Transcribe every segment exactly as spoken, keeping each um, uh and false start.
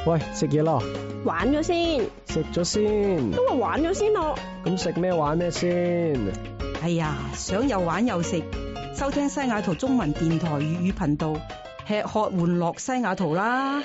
喂，食嘢啦！ 玩咗先， 食咗先。 都話玩咗先咯。 咁食咩玩咩先？ 哎呀，想又玩又食，收聽西雅圖中文電台粵語頻道，吃喝玩樂西雅圖啦。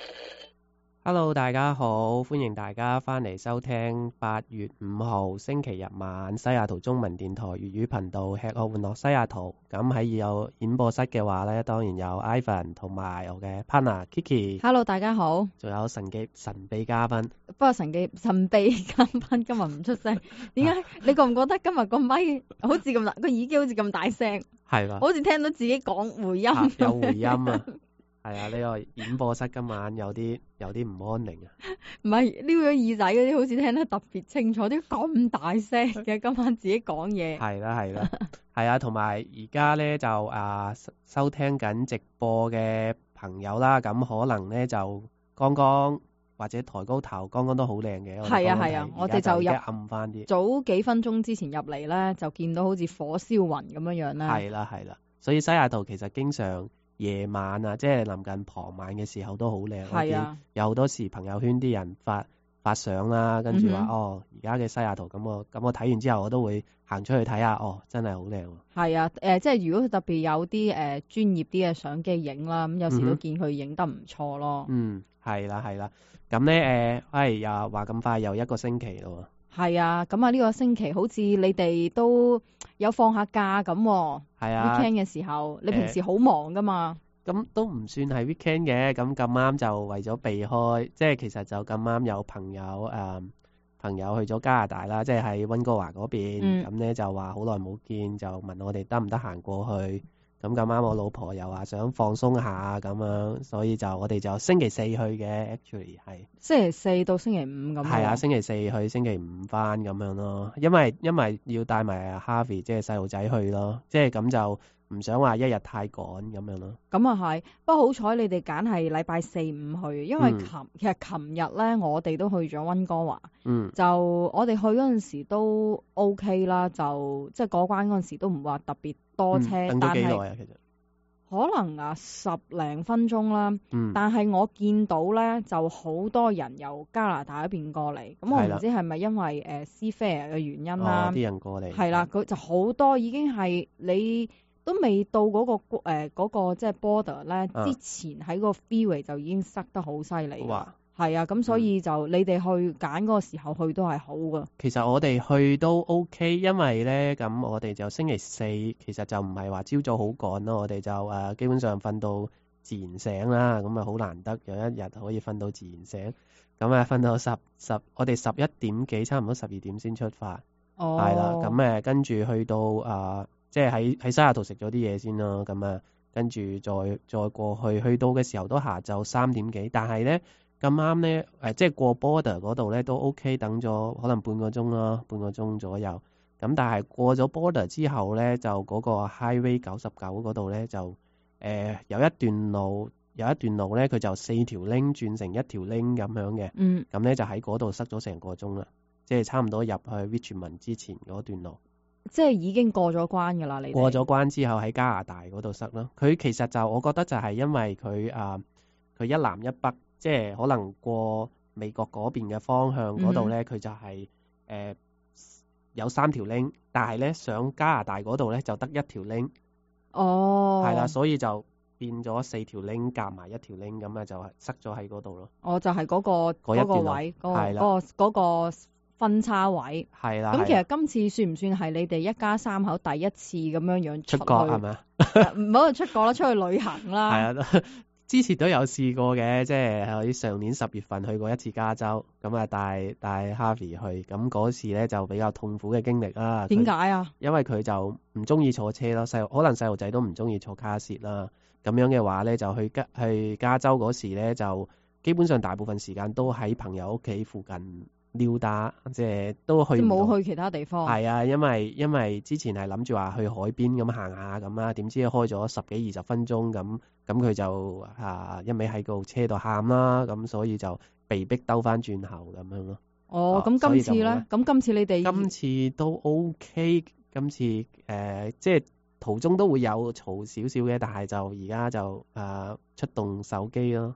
Hello， 大家好，歡迎大家翻嚟收聽八月五號星期日晚西雅圖中文電台粵語頻道吃喝玩樂西雅圖。咁喺有演播室嘅話呢，當然有 Ivan 同埋我嘅 partner Kiki。 Hello， 大家好。 仲有神秘神秘嘉賓。 不過神秘神秘嘉賓今日唔出聲，點解？你覺唔覺得今日個咪好似咁大，個耳機好似咁大聲？係嘛？好似聽到自己講回音。 啊、有回音啊！係啊，呢、這個演播室今晚有啲有啲唔安寧啊。 唔係撩咗耳仔嗰啲，好似聽得特別清楚，啲咁大聲嘅今晚自己講嘢。 係啦係啦，係啊，同埋而家咧就啊收聽緊直播嘅朋友啦，咁可能咧就剛剛或者抬高頭，剛剛都好靚嘅。 係啊係啊，我哋就入暗翻啲。 早幾分鐘之前入嚟咧，就見到好似火燒雲咁樣樣啦。 係啦係啦，所以西雅圖其實經常。夜晚啊，即係臨近傍晚嘅時候都好靚。係啊，有好多時朋友圈啲人發發相啦，跟住話、嗯、哦，而家嘅西雅圖咁我咁我睇完之後我都會行出去睇下，哦，真係好靚。 係啊，誒、呃，即係如果特別有啲誒、呃、專業啲嘅相機影啦，咁有時都見佢影得唔錯咯。 嗯，係啦係啦，咁咧誒，喂又話咁快又一個星期咯。 係啊，咁啊呢個星期好似你哋都有放下假咁。係啊 weekend 嘅時候，你平時好忙噶嘛？ 咁、呃、都唔算係 weekend 嘅，咁咁啱就為咗避開，即係其實就咁啱有朋友誒、呃、朋友去咗加拿大啦，即係喺溫哥華嗰邊，咁咧、嗯、就話好耐冇見，就問我哋得唔得閒過去。咁咁啱我老婆又話想放鬆下咁樣，所以就我哋就星期四去嘅 actually 係星期四到星期五咁。係啊，星期四去，星期五翻咁樣咯。因為因為要帶埋 Harvey 即係細路仔去咯，即係咁就唔想話一日太趕咁樣咯。 咁啊係，不過好彩你哋揀係禮拜四五去，因為琴、嗯、其實琴日咧我哋都去咗溫哥華，嗯，就我哋去嗰陣時都 OK 啦，就即係過關嗰陣時都唔話特別多車， 嗯、等咗幾耐啊？其實可能啊十零分鐘啦，嗯、但係我見到咧就好多人由加拿大嗰邊過嚟，咁我唔知係咪因為誒 Seafair 嘅原因啦， 啲、哦、人過嚟係啦，佢就好多已經係你。都未到嗰、嗰個誒、呃嗰個即係 border 咧，啊、之前喺個 freeway 就已經塞得好犀利。哇！係啊，咁所以就、嗯、你哋去揀嗰個時候去都係好噶。 其實我哋去都 OK，因為咧咁我哋就星期四其實就唔係話朝早好趕咯，我哋就誒、呃、基本上瞓到自然醒啦，咁啊好難得有一日可以瞓到自然醒，咁啊瞓到十十我哋十一點幾，差唔多十二點先出發。哦，係啦，咁誒跟住去到啊。呃即係喺喺西雅圖食咗啲嘢先咯，咁啊，跟住再再過去，去到嘅時候都下晝三點幾，但係咧咁啱咧誒，即係過 border 嗰度咧都 OK，等咗可能半個鐘啦，半個鐘左右。咁但係過咗 border 之後咧，就嗰個 highway 九十九嗰度咧就誒、呃、有一段路有一段路咧，佢就四條 lane 轉成一條 lane 咁樣嘅。嗯。咁咧就喺嗰度塞咗成個鐘啦，即係差唔多入去 Richmond 之前嗰段路。 即係已經過咗關㗎啦，你過咗關之後喺加拿大嗰度塞咯。佢其實就我覺得就係因為佢啊，佢一南一北，即係可能過美國嗰邊嘅方向嗰度咧，佢、嗯、就係、是、誒、呃、有三條 link， 但係咧上加拿大嗰度咧就得一條 link。哦，係啦，所以就變咗四條 link 夾埋一條 link 咁啊，就係塞咗喺嗰度咯。 哦，就係、是、嗰、那個嗰個位，嗰、那個嗰、那個嗰、那個分叉位係啦，咁其實今次算唔算係你哋一家三口第一次咁樣樣出， 出國係咪啊？ 唔好話出國啦，出去旅行啦。係啊，之前都有試過嘅，即係喺上年十月份去過一次加州，咁啊帶帶 Harvey 去，咁嗰次咧就比較痛苦嘅經歷啦。 點解啊？ 因為佢就唔中意坐車咯，細可能細路仔都唔中意坐卡士啦。咁樣嘅話咧，就去加去加州嗰時咧，就基本上大部分時間都喺朋友屋企附近。溜達即係都去冇去其他地方。 係啊，因為因為之前係諗住話去海邊咁行下咁啦，點知開咗十幾二十分鐘咁，咁佢就啊一味喺個車度喊啦，咁所以就被逼兜翻轉頭咁樣咯。 哦，咁、啊、今次咧？咁今次你哋今次都 OK，今次誒、呃、即係途中都會有嘈少少嘅，但係就而家就誒、呃、出動手機咯。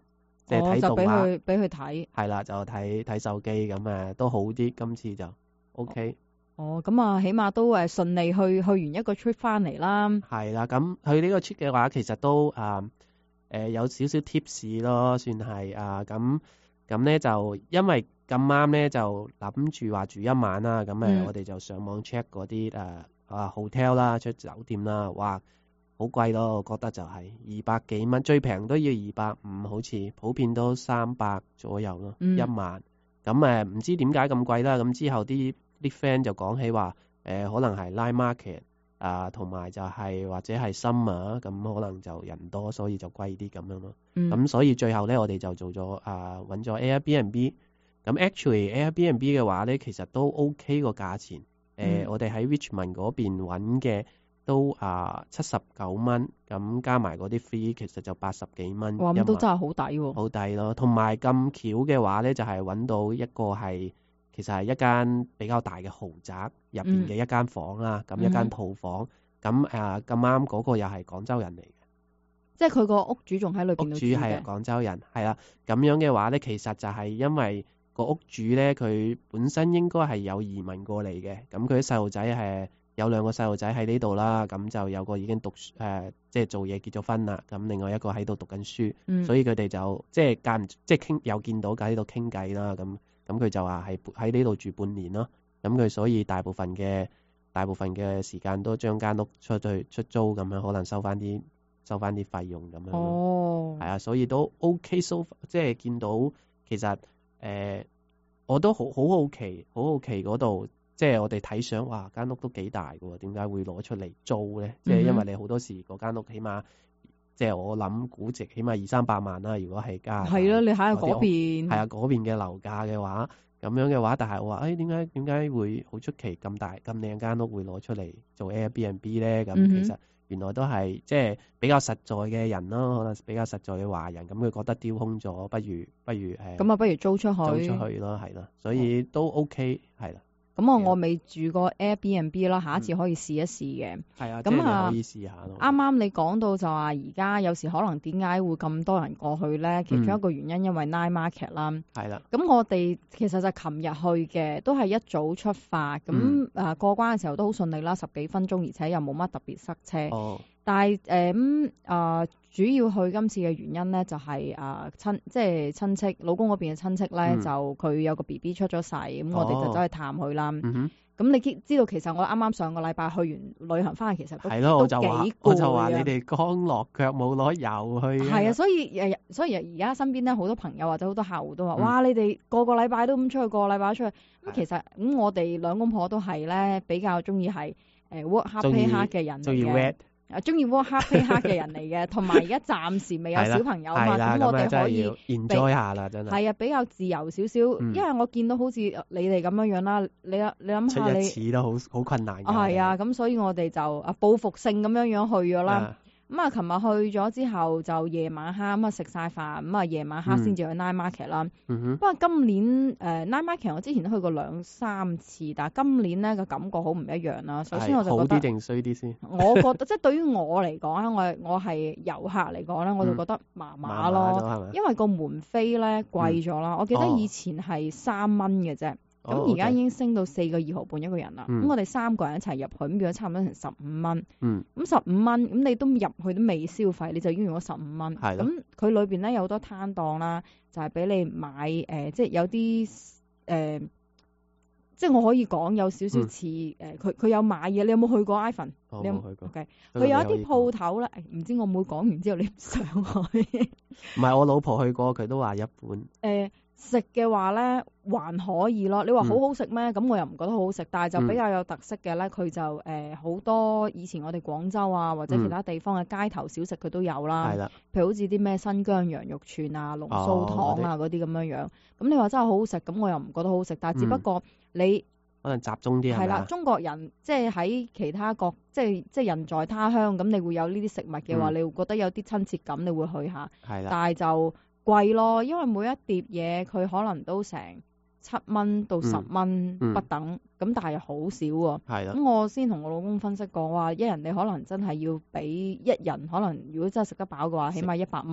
即係睇動畫。 就俾佢俾佢睇。 係啦，就睇睇手機咁誒都好啲，今次就 OK。 哦，咁啊，起碼都誒順利去去完一個 trip 翻嚟啦。 係啦，咁去呢個 trip 嘅話，其實都啊誒、呃、有少少 tips 咯，算係啊咁咁咧就因為咁啱咧就諗住話住一晚啦，咁誒、嗯、我哋就上網 check 嗰啲誒啊 hotel 啦，出酒店啦，哇好貴咯，我覺得就係二百幾蚊，最平都要二百五，好似普遍都三百左右咯，嗯、一晚。咁誒唔知點解咁貴啦，咁之後啲啲 friend 就講起話，誒、呃、可能係 night market 啊，同埋就係、是、或者係 summer，咁可能就人多，所以就貴啲咁樣咯。咁、嗯、所以最後咧，我哋就做咗啊，揾咗 Airbnb。咁 actually Airbnb 嘅話咧，其實都 OK 個價錢。誒、呃，嗯、我哋喺 Richmond 嗰邊揾嘅都啊七十九蚊，咁加埋嗰啲 free，其實就八十幾蚊。 哇，咁都真係好抵喎！ 好抵咯，同埋咁巧嘅話咧，就係、是、揾到一個係。其實係一間比較大嘅豪宅入邊嘅一間房啦，咁、嗯、一間套房，咁誒咁啱嗰個又係廣州人嚟嘅， 即係佢個屋主仲喺裏邊。屋主係廣州人，係啦，咁樣嘅話咧，其實就係因為個屋主咧，佢本身應該係有移民過嚟嘅，咁佢啲細路仔係有兩個細路仔喺呢度啦，咁就有個已經讀誒、呃、即係做嘢結咗婚啦，咁另外一個喺度讀緊書，嗯、所以佢哋就即係間唔即係傾有見到喺度傾偈啦，咁。咁佢就話係喺呢度住半年咯，咁佢所以大部分嘅大部分嘅時間都將間屋出去出租咁樣，可能收翻啲收翻啲費用咁樣。哦，係啊，所以都 OK so，即係見到其實誒、呃，我都好好好奇，好好奇嗰度，即係我哋睇相，哇間屋都幾大嘅喎，點解會攞出嚟租咧？即係、嗯、因為你好多時嗰間屋起碼。即係我諗估值起碼二三百萬啦，如果係加係咯，你睇下嗰邊係啊嗰邊嘅樓價嘅話，咁樣嘅話，但係我話誒點解點解會好出奇咁大咁靚間屋會攞出嚟做 Airbnb 咧？咁、嗯、哼其實原來都係即係比較實在嘅人咯，可能比較實在嘅華人，咁佢覺得丟空咗，不如不如誒咁啊，不如租出去租出去咯，係咯，所以都 OK 係啦。 咁我我未住過 Airbnb 啦，下一次可以試一試嘅。 係啊，咁啊可以試下咯。 啱啱你講到就話而家有時可能點解會咁多人過去咧？其中一個原因因為 night market 啦。係啦。咁我哋其實就琴日去嘅，都係一早出發，咁誒、嗯、過關嘅時候都好順利啦，十幾分鐘，而且又冇乜特別塞車。哦。但係誒咁誒，主要去今次嘅原因咧，就係誒親，即係親戚，老公嗰邊嘅親戚咧，嗯、就佢有個 B B 出咗世，咁、哦、我哋就走去探佢啦。咁、嗯、哼你知道其實我啱啱上個禮拜去完旅行翻去，其實都係咯，我就話幾攰我就話你哋剛落腳冇攞油去。 係啊，所以誒，所以而家身邊咧好多朋友或者好多客戶都話：嗯、哇，你哋個個禮拜都咁出去，個個禮拜都出去。咁其實咁、嗯、我哋兩公婆都係咧比較中意係誒 work hard pay hard 嘅人嚟嘅。啊，中意 work hard pay hard 嘅人嚟嘅，同埋而家暫時未有小朋友嘛，咁我哋可以 enjoy 下啦，真係。係啊，比較自由少少，嗯、因為我見到好似你哋咁樣樣啦，你你諗下你， 出一次都好好困難嘅。 係啊，咁所以我哋就啊報復性咁樣樣去咗啦。咁啊，琴日去咗之後就夜晚黑咁啊食晒飯，咁啊夜晚黑先至去 night market 啦。不過今年誒 night market 我之前都去過兩三次，但係今年咧個感覺好唔一樣啦。首先我就覺得好啲定衰啲先。 我覺得即係對於我嚟講咧，我我係遊客嚟講咧，我就覺得麻麻咯，因為個門飛咧貴咗啦。我記得以前係三蚊嘅啫。咁而家已經升到四個二毫半一個人啦，咁、嗯、我哋三個人一齊入去，咁變咗差唔多成十五蚊。咁十五蚊，咁你都入去都未消費，你就已經用咗十五蚊。咁佢裏邊咧有好多攤檔啦，就係、是、俾你買誒、呃，即係有啲誒、呃，即係我可以講有少少似誒，佢佢、嗯、有買嘢，你有冇去過 Ivan？ 我冇去過。 佢、okay. 有一啲鋪頭咧，唔知我妹講完之後你唔想去？ 唔係我老婆去過，佢都話一般。誒、 呃。食嘅話咧還可以咯，你話好好食咩？咁、嗯、我又唔覺得好好食，但係就比較有特色嘅咧，佢、嗯、就誒好、呃、多以前我哋廣州啊或者其他地方嘅街頭小食佢都有啦。係啦、嗯，譬如好似啲咩新疆羊肉串啊、龍鬚糖啊嗰啲咁樣樣。咁你話真係好好食，咁我又唔覺得好食，但係只不過你、嗯、 可能集中啲係啦，中國人即係喺其他國，即係即係人在他鄉，咁你會有呢啲食物嘅話，嗯、你會覺得有啲親切感，你會去下。係啦，但係就貴咯，因為每一碟嘢佢可能都成七蚊到十蚊不等，咁、嗯嗯、但係好少喎。係啦，咁我先同我老公分析過話，一人你可能真係要俾一人，可能如果真係食得飽嘅話，起碼一百蚊。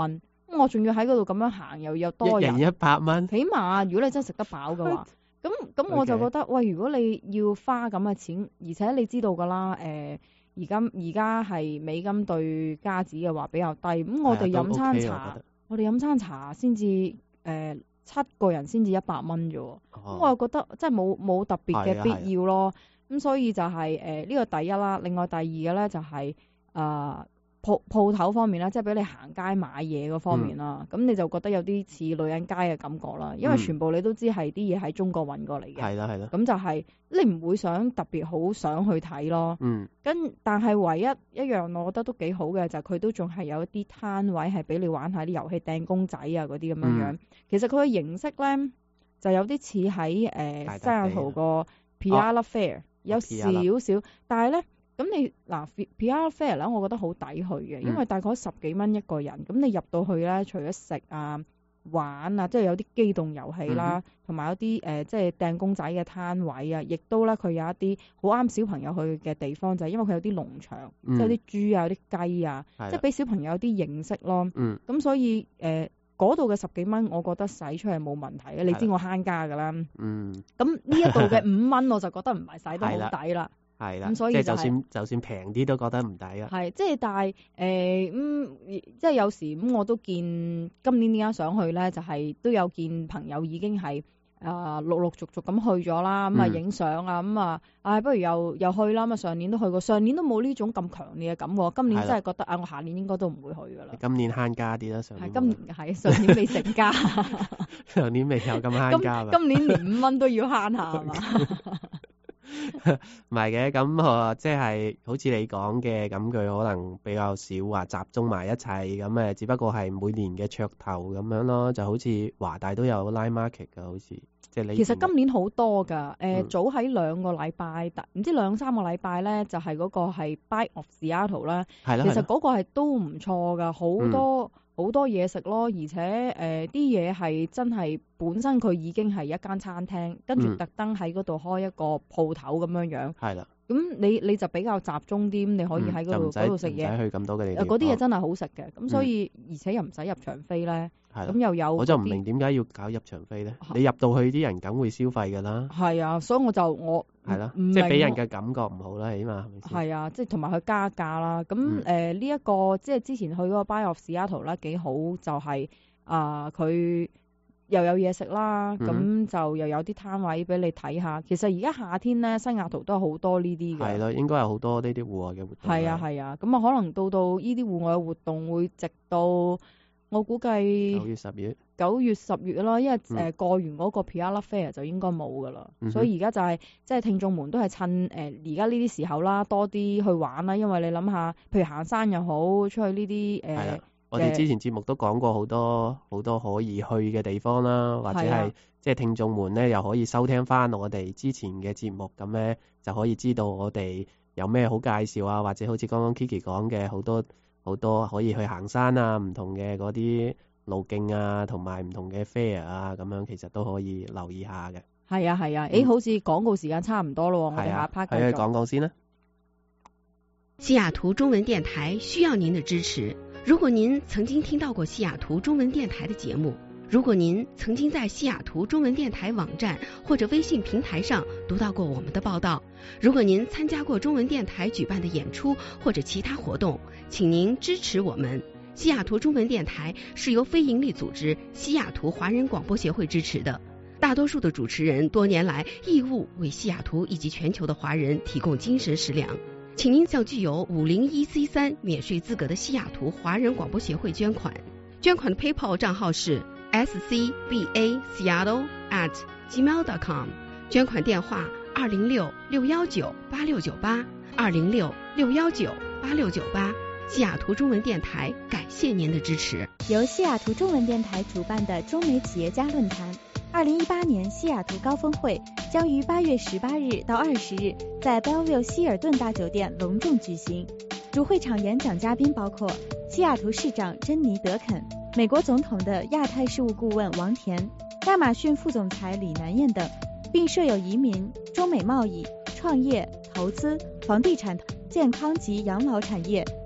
咁我仲要喺嗰度咁樣行，又有多人， 一人一百蚊， 起碼如果你真係食得飽嘅話，咁咁我就覺得， okay. 喂，如果你要花咁嘅錢，而且你知道㗎啦，誒而家而家係美金對加紙嘅話比較低，咁我哋飲餐茶，我, okay, 我哋飲餐茶先至誒七個人先至一百蚊啫喎，咁、哦、我又覺得即係冇冇特別嘅必要咯，咁所以就係誒呢個第一啦，另外第二嘅咧就係、是、誒。呃鋪鋪頭方面啦，即係俾你行街買嘢嗰方面啦，咁、嗯、你就覺得有啲似女人街嘅感覺啦，因為全部你都知係啲嘢喺中國運過嚟嘅，係啦係啦，咁就係你唔會想特別好想去睇咯，嗯，跟但係唯一一樣我覺得都幾好嘅就係佢都仲係有一啲攤位係俾你玩下啲遊戲掟公仔啊嗰啲咁樣樣、嗯，其實佢嘅形式咧就有啲似喺誒西雅圖個 Piala Fair、哦、有少少，但係咧。咁你嗱 Piala Fair 咧，我覺得好抵去嘅、嗯，因為大概十幾蚊一個人。咁你入到去咧，除咗食啊、玩啊，即係有啲機動遊戲啦，同、嗯、埋有啲誒、呃，即係掟公仔嘅攤位啊，亦都咧佢有一啲好啱小朋友去嘅地方，就係、是、因為佢有啲農場，嗯、即係有啲豬啊、有啲雞啊，即係俾小朋友有啲認識咯。咁、嗯、所以誒，嗰度嘅十幾蚊，我覺得使出係冇問題嘅。你知我慳家㗎啦。嗯。咁呢一度嘅五蚊，我就覺得唔係使得好抵啦。係啦，咁所以就係、即係就算就算平啲都覺得唔抵啊。係，即係但係誒咁，即係有時咁、嗯、我都見今年點解想去咧，就係、係、都有見朋友已經係啊陸陸續續咁去咗啦，咁啊影相啊，咁啊，唉不如又又去啦，咁啊上年都去過，上年都冇呢種咁強烈嘅感覺，今年真係覺得啊，我下年應該都唔會去噶啦。今年慳家啲啦，上年係今年係上年未成家，上年未有咁慳家今，今年連五蚊都要慳下係嘛？唔係嘅，咁啊，即係好似你講嘅，咁佢可能比較少話集中埋一齊，咁誒，只不過係每年嘅噱頭咁樣咯，就好似華大都有 live market 噶，好似即係你。其實今年好多噶，誒、呃嗯，早喺兩個禮拜，唔知兩三個禮拜咧，就係、是、嗰個係 Bite of Seattle 啦，係啦，其實嗰個係都唔錯噶，好多。嗯好多嘢食咯，而且誒啲嘢係真係本身佢已經係一間餐廳，跟住特登喺嗰度開一個鋪頭咁樣樣。係啦。咁你你就比較集中啲，你可以喺嗰度嗰度食嘢。唔使去咁多嘅地方。嗰啲嘢真係好食嘅，咁、嗯、所以而且又唔使入場飛咧。係。咁又有。我就唔明點解要搞入場飛咧？你入到去啲人梗會消費㗎啦。係啊，所以我就我係啦，即係俾人嘅感覺唔好啦，起碼係咪先？係啊，即係同埋佢加價啦。咁誒呢一個即係之前去嗰個 Bite of Seattle 啦，幾好就係啊佢。又有嘢食啦，咁、嗯、就又有啲攤位俾你睇下。其實而家夏天咧，西雅圖都好多呢啲嘅。係咯，應該有好多呢啲戶外嘅活動。係啊係啊，咁啊可能到到呢啲戶外嘅活動會直到我估計九月十月。九月十月啦，因為誒、嗯呃、過完嗰個 Piala Fair 就應該冇噶啦，所以而家就係即係聽眾們都係趁誒而家呢啲時候啦，多啲去玩啦。因為你諗下，譬如行山又好，出去呢啲誒。呃我哋之前節目都講過好多好多可以去嘅地方啦，或者係即係聽眾們咧又可以收聽翻我哋之前嘅節目，咁咧就可以知道我哋有咩好介紹啊，或者好似剛剛 Kiki 講嘅好多好多可以去行山啊，唔同嘅嗰啲路徑啊，同埋唔同嘅 fair 啊，咁樣其實都可以留意下嘅。係啊係啊，誒、嗯欸、好似廣告時間差唔多咯，我哋下一 part 繼續講講先啦。 西雅圖中文電台需要您的支持。如果您曾經聽到過西雅圖中文電台的節目，如果您曾經在西雅圖中文電台網站或者微信平台上讀到過我們的報道，如果您參加過中文電台舉辦的演出或者其他活動，請您支持我們。西雅圖中文電台是由非營利組織西雅圖華人廣播協會支持的，大多數的主持人多年來義務為西雅圖以及全球的華人提供精神食糧。請您向具有五零一 C 三免稅資格的西雅圖華人廣播協會捐款，捐款的 PayPal 賬號是 s c b a seattle at gmail dot com， 捐款電話二零六六一九八六九八二零六六一九八六九八。西雅圖中文電台感謝您的支持。 由西雅圖中文電台主辦的中美企業家論壇二零一八年西雅圖高峰會將於八月十八日到二十日在 Bellevue 希爾頓大酒店隆重舉行。主會場演講嘉賓包括西雅圖市長珍妮·德肯、美國總統的亞太事務顧問王田、亞馬遜副總裁李南燕等，並設有移民、中美貿易、創業、投資、房地產、健康及養老產業、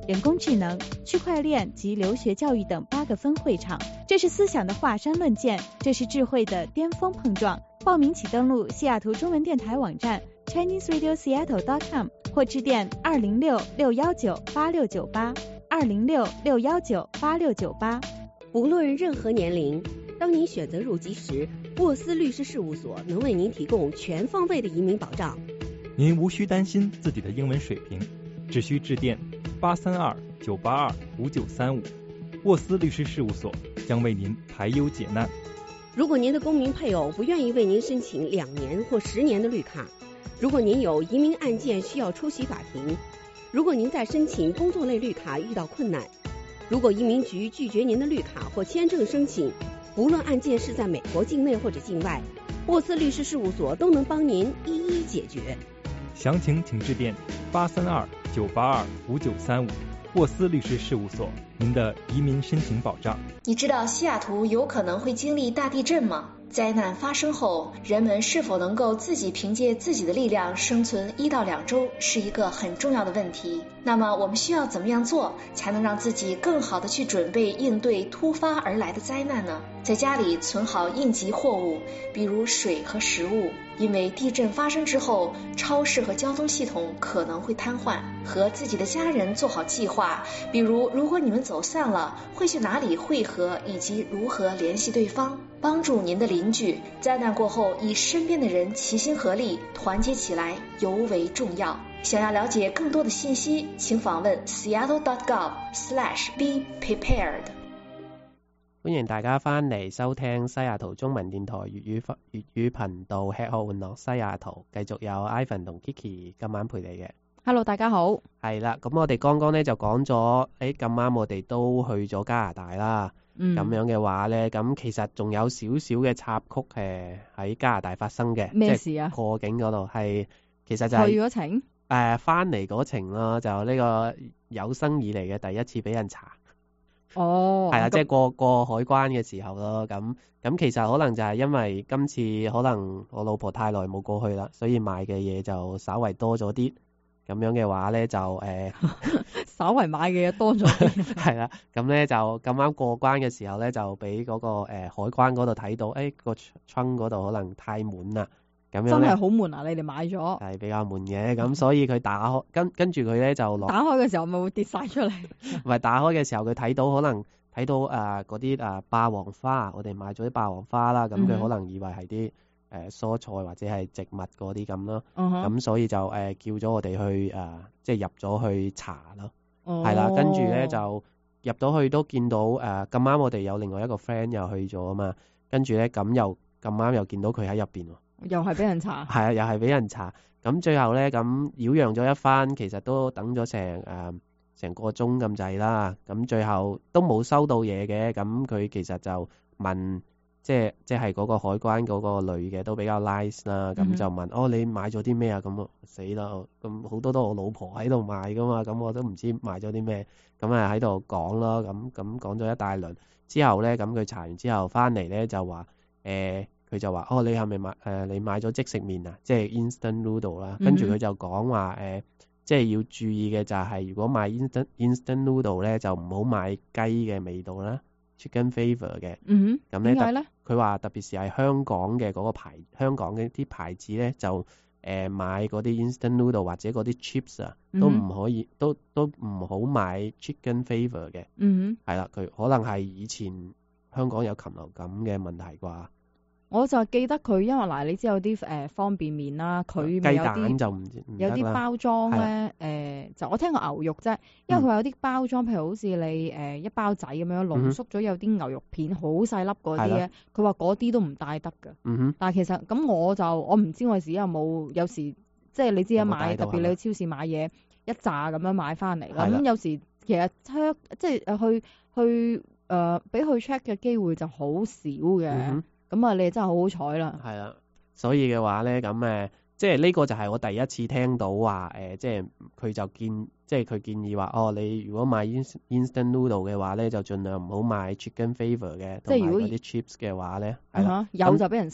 人工智能、区块链及留学教育等八个分会场。这是思想的华山论剑，这是智慧的巅峰碰撞。报名请登录西雅图中文电台网站 chinese radio seattle dot com 或致电二零六六幺九八六九八二零六六幺九八六九八。 无论任何年龄，当您选择入籍时，沃斯律师事务所能为您提供全方位的移民保障。 您无需担心自己的英文水平，只需致电八三二九八二五九三五，沃斯律师事务所将为您排忧解难。 如果您的公民配偶不愿意为您申请两年或十年的绿卡，如果您有移民案件需要出席法庭，如果您在申请工作类绿卡遇到困难，如果移民局拒绝您的绿卡或签证申请，无论案件是在美国境内或者境外，沃斯律师事务所都能帮您一一解决。 详情请致电八三二九八二五九三五，沃斯律师事务所，您的移民申请保障。 你知道西雅图有可能会经历大地震吗？灾难发生后，人们是否能够自己凭借自己的力量生存一到两周，是一个很重要的问题。那么我们需要怎么样做，才能让自己更好的去准备应对突发而来的灾难呢？在家里存好应急货物，比如水和食物，因为地震发生之后，超市和交通系统可能会瘫痪。和自己的家人做好计划，比如如果你们走散了，会去哪里汇合，以及如何联系对方。帮助您的邻居，灾难过后以身边的人齐心合力，团结起来尤为重要。想要了解更多的信息，请访问 seattle dot gov slash be prepared。 歡迎大家翻嚟收聽西雅圖中文電台粵語粵語頻道吃喝玩樂西雅圖，繼續有 Ivan 同 Kiki 今晚陪你嘅。 Hello， 大家好。係啦，咁我哋剛剛咧就講咗，誒咁啱我哋都去咗加拿大啦。咁、嗯、樣嘅話咧，咁其實仲有少少嘅插曲誒喺加拿大發生嘅。咩事啊？過境嗰度係其實就係、是、去嗰程誒翻嚟嗰程咯，就呢個有生以嚟嘅第一次俾人查。哦，係啦，即係過過海關嘅時候咯，咁咁其實可能就係因為今次可能我老婆太耐冇過去啦，所以買嘅嘢就稍為多咗啲，咁樣嘅話咧就誒，呃、 稍為買嘅嘢多咗啲， 係啦，咁咧就咁啱過關嘅時候咧就俾嗰、那個誒、呃、海關嗰度睇到，誒、哎、個窗嗰度可能太滿啦。咁樣真係好悶啊！你哋買咗係比較悶嘅，咁所以佢打開跟跟住佢咧就落打開嘅時候咪會跌晒出嚟。唔係打開嘅時候佢睇到可能睇到誒嗰啲誒霸王花，我哋買咗啲霸王花啦，咁佢可能以為係啲誒蔬菜或者係植物嗰啲咁咯。咁、uh-huh. 所以就誒、呃、叫咗我哋去誒、呃、即係入咗去查咯。係、uh-huh. 啦，跟住咧就入到去都見到誒咁啱我哋有另外一個 friend 又去咗啊嘛，跟住咧咁又咁啱又見到佢喺入邊喎。又係俾人查，係啊，又係俾人查。咁最後咧，咁擾攘咗一番，其實都等咗成誒成個鐘咁滯啦。咁最後都冇收到嘢嘅。咁佢其實就問，即係即係嗰個海關嗰個女嘅都比較 nice 啦。咁、嗯、就問，哦，你買咗啲咩啊？咁死啦！咁好多都我老婆喺度買噶嘛。咁我都唔知買咗啲咩。咁啊喺度講咯。咁咁講咗一大輪之後咧，咁佢查完之後翻嚟咧就話誒。欸佢就話：哦，你係咪買誒、呃？你買咗即食麵啊？即係 instant noodle 啦。跟住佢就講話誒，即係要注意嘅就係，如果買 instant instant noodle 咧，就唔好買雞嘅味道啦 ，chicken flavour 嘅。嗯哼。咁咧，點解咧？佢話特別是係香港嘅嗰個牌，香港嘅啲牌子咧，就誒、呃、買嗰啲 instant noodle 或者嗰啲 chips 啊，都唔可以，都都唔好買 chicken flavour 嘅。嗯哼。係啦，佢可能係以前香港有禽流感嘅問題啩。我就記得佢，因為嗱，你知有啲誒、呃、方便麵啦，佢咪有啲有啲包裝咧，誒、呃、就我聽過牛肉啫，因為佢有啲包裝，譬如好似你誒、呃、一包仔咁樣濃縮咗有啲牛肉片，好細粒嗰啲咧，佢話嗰啲都唔帶得㗎。嗯、但係其實咁我就我唔知我自己有冇有，有時即係你知啊，買特別你去超市買嘢一紮咁樣買翻嚟啦，咁有時其實 check 即係去去誒俾佢 check 嘅機會就好少嘅。嗯咁啊，你真係好好彩啦！係啦，所以嘅話咧，咁誒，即係呢個就係我第一次聽到話誒、呃，即係佢就建，即係佢建議話，哦，你如果買 instant noodle 嘅話咧，就盡量唔好買 chicken flavour 嘅，同埋嗰啲 chips 嘅話咧，係啦，有就俾人收啊？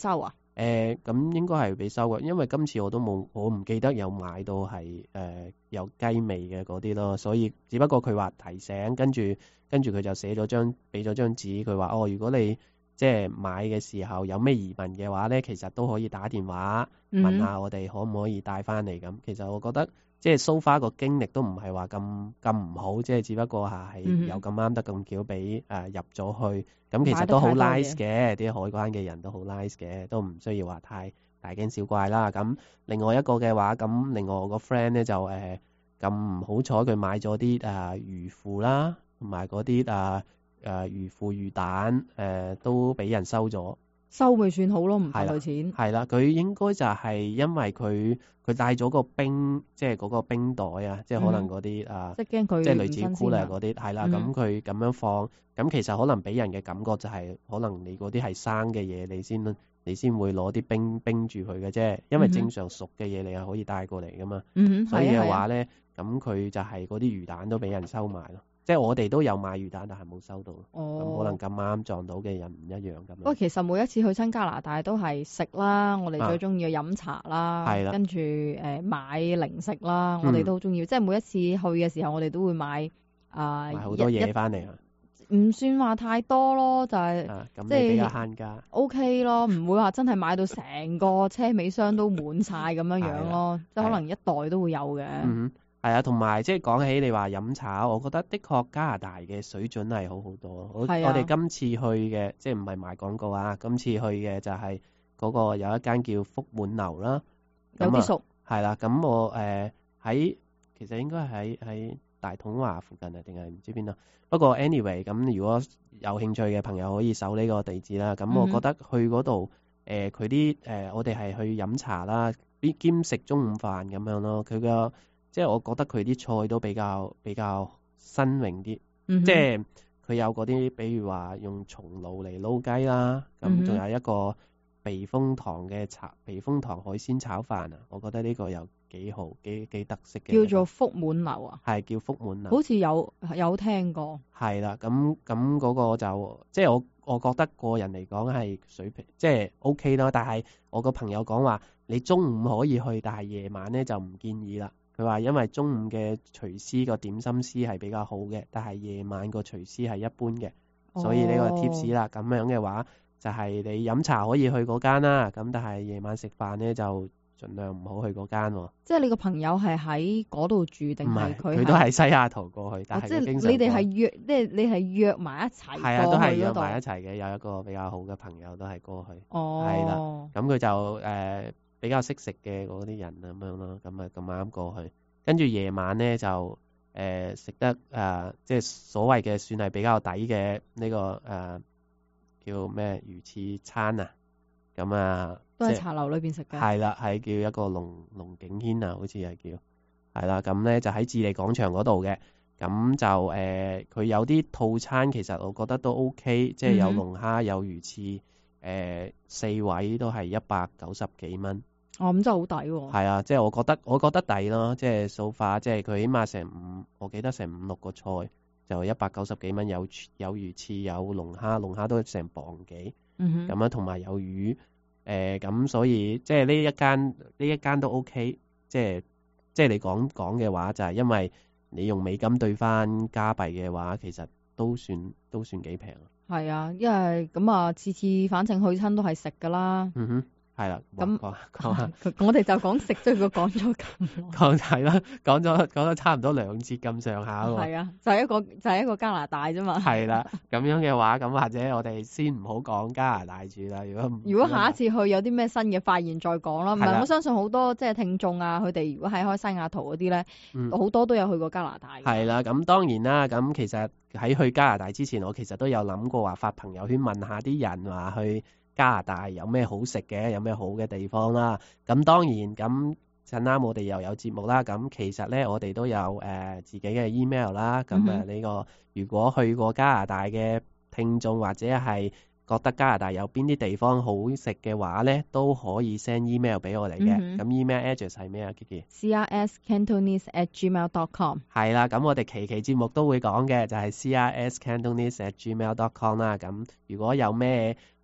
誒咁應該係俾收嘅，因為今次我都冇，我唔記得有買到係誒、呃、有雞味嘅嗰啲咯，所以只不過佢話提醒，跟住跟住佢就寫咗張俾咗張紙，佢話哦，如果你即係買嘅時候有咩疑問嘅話咧，其實都可以打電話問下我哋可唔可以帶翻嚟咁。其實我覺得即係 so far 個經歷都唔係話咁咁唔好，即係只不過係係有咁啱得咁巧俾誒入咗去，咁其實都好 nice 嘅，啲海關嘅人都好 nice 嘅，都唔需要話太大驚小怪啦。咁另外一個嘅話，咁另外我個 friend 咧就誒咁唔好彩，佢買咗啲誒魚腐啦，同埋嗰啲誒誒魚腐魚蛋誒、呃、都俾人收咗。 收咪算好咯，唔罰佢錢。 係啦，佢應該就係因為佢佢帶咗個冰，即係嗰個冰袋啊，即係可能嗰啲、嗯、啊， 即係驚佢即係類似菇類嗰啲，係啦。咁佢咁樣放，咁其實可能俾人嘅感覺就係、是，可能你嗰啲係生嘅嘢，你先你先會攞啲冰冰住佢嘅啫。因為正常熟嘅嘢你係可以帶過嚟噶嘛。嗯、所以嘅話咧，咁佢就係嗰啲魚蛋都俾人收埋咯。即係我哋都有買魚蛋，但係冇收到。哦，咁可能咁啱撞到嘅人唔一樣咁。不過其實每一次去親加拿大都係食啦，我哋最中意嘅飲茶啦，係啦，跟住誒買零食啦，我哋都好中意。即係每一次去嘅時候，我哋都會買啊，買好多嘢翻嚟啊。 唔算話太多咯，就係即係比較慳家。 O K 咯，唔會話真係買到成個車尾箱都滿晒咁樣樣咯，即係可能一袋都會有嘅。嗯係啊，同埋即係講起你話飲茶，我覺得的確加拿大嘅水準係好好多。我、啊、我哋今次去嘅，即係唔係賣廣告啊，今次去嘅就係嗰個有一間叫福滿樓啦。 有啲熟。係啦，咁我誒喺、呃、其實應該喺喺大統華附近啊，定係唔知邊度。不過 anyway，咁如果有興趣嘅朋友可以搜呢個地址啦。咁我覺得去嗰度誒佢啲誒我哋係去飲茶啦，兼食中午飯咁樣咯。佢個即係我覺得佢啲菜都比較比較新穎啲，嗯、即係佢有嗰啲，比如話用松露嚟撈雞啦，咁仲、嗯、有一個避風塘嘅炒避風塘海鮮炒飯啊，我覺得呢個又幾好，幾幾特色嘅。 叫做福滿樓啊？係叫福滿樓， 好似有有聽過。 係啦，咁咁嗰個就即係我我覺得個人嚟講係水平即係 O K 咯，但係我個朋友講話你中午可以去，但係夜晚咧就唔建議啦。佢話因為中午嘅廚師個點心師係比較好嘅，但係夜晚個廚師係一般嘅，哦、所以呢個 tips 啦，咁樣嘅話就係、是、你飲茶可以去嗰間啦，咁但係夜晚食飯咧就盡量唔好去嗰間。即係你個朋友係喺嗰度住定係佢？佢都係西雅圖過去，但係、哦、即係你哋係約，即係你係約埋一齊過去嗰度。係啊，都係約埋一齊嘅，有一個比較好嘅朋友都係過去。哦，係啦，咁佢就誒。呃比較識食嘅嗰啲人咁樣咯，咁啊咁啱過去，跟住夜晚咧就誒食、呃、得誒、呃，即係所謂嘅算係比較抵嘅呢、這個誒、呃、叫咩魚翅餐啊，咁啊都係茶樓裏邊食嘅。係啦，係叫一個龍龍景軒啊，好似係叫係啦，咁咧就喺置地廣場嗰度嘅，咁就誒佢、呃、有啲套餐，其實我覺得都 OK，即係有龍蝦有魚翅，誒、呃、四位都係一百九十幾蚊。 哦，咁真係好抵喎！ 係啊，即係我覺得，我覺得抵咯，即係so far，即係佢起碼成五，我記得成五六個菜就一百九十幾蚊，有有魚翅，有龍蝦，龍蝦都成磅幾，嗯哼，咁樣同埋有魚，誒、呃，咁所以即係呢一間呢一間都 OK，即係即係你講講嘅話，就係因為你用美金兌翻加幣嘅話，其實都算都算幾平。 係啊，因為咁啊，次次反正去親都係食噶啦。 嗯哼。係啦，咁講講下， 我哋就講食，即係佢講咗咁， 講係啦，講咗講咗差唔多兩節咁上下喎。 係啊，就係、是、一個就係、是、一個加拿大啫嘛。 係啦，咁樣嘅話，咁或者我哋先唔好講加拿大住啦。如果如果下一次去有啲咩新嘅發現再講啦。唔係，我相信好多即係聽眾啊，佢哋如果喺開西雅圖嗰啲咧，好、嗯、多都有去過加拿大。 係啦，咁當然啦，咁其實喺去加拿大之前，我其實都有諗過話發朋友圈問下啲人話去加拿大有咩好食嘅，有咩好嘅地方啦。咁當然咁陣間我哋又有節目啦。咁其實咧我哋都有誒、呃、自己嘅 email 啦。咁啊呢個如果去過加拿大嘅聽眾或者係覺得加拿大有邊啲地方好食嘅話咧，都可以 send email 俾我哋嘅。咁、嗯、email address 係咩啊 Kiki？ C R S Cantonese at gmail dot com。 係啦，咁我哋期期節目都會講嘅就係 C R S Cantonese at gmail dot com 啦。咁如果有咩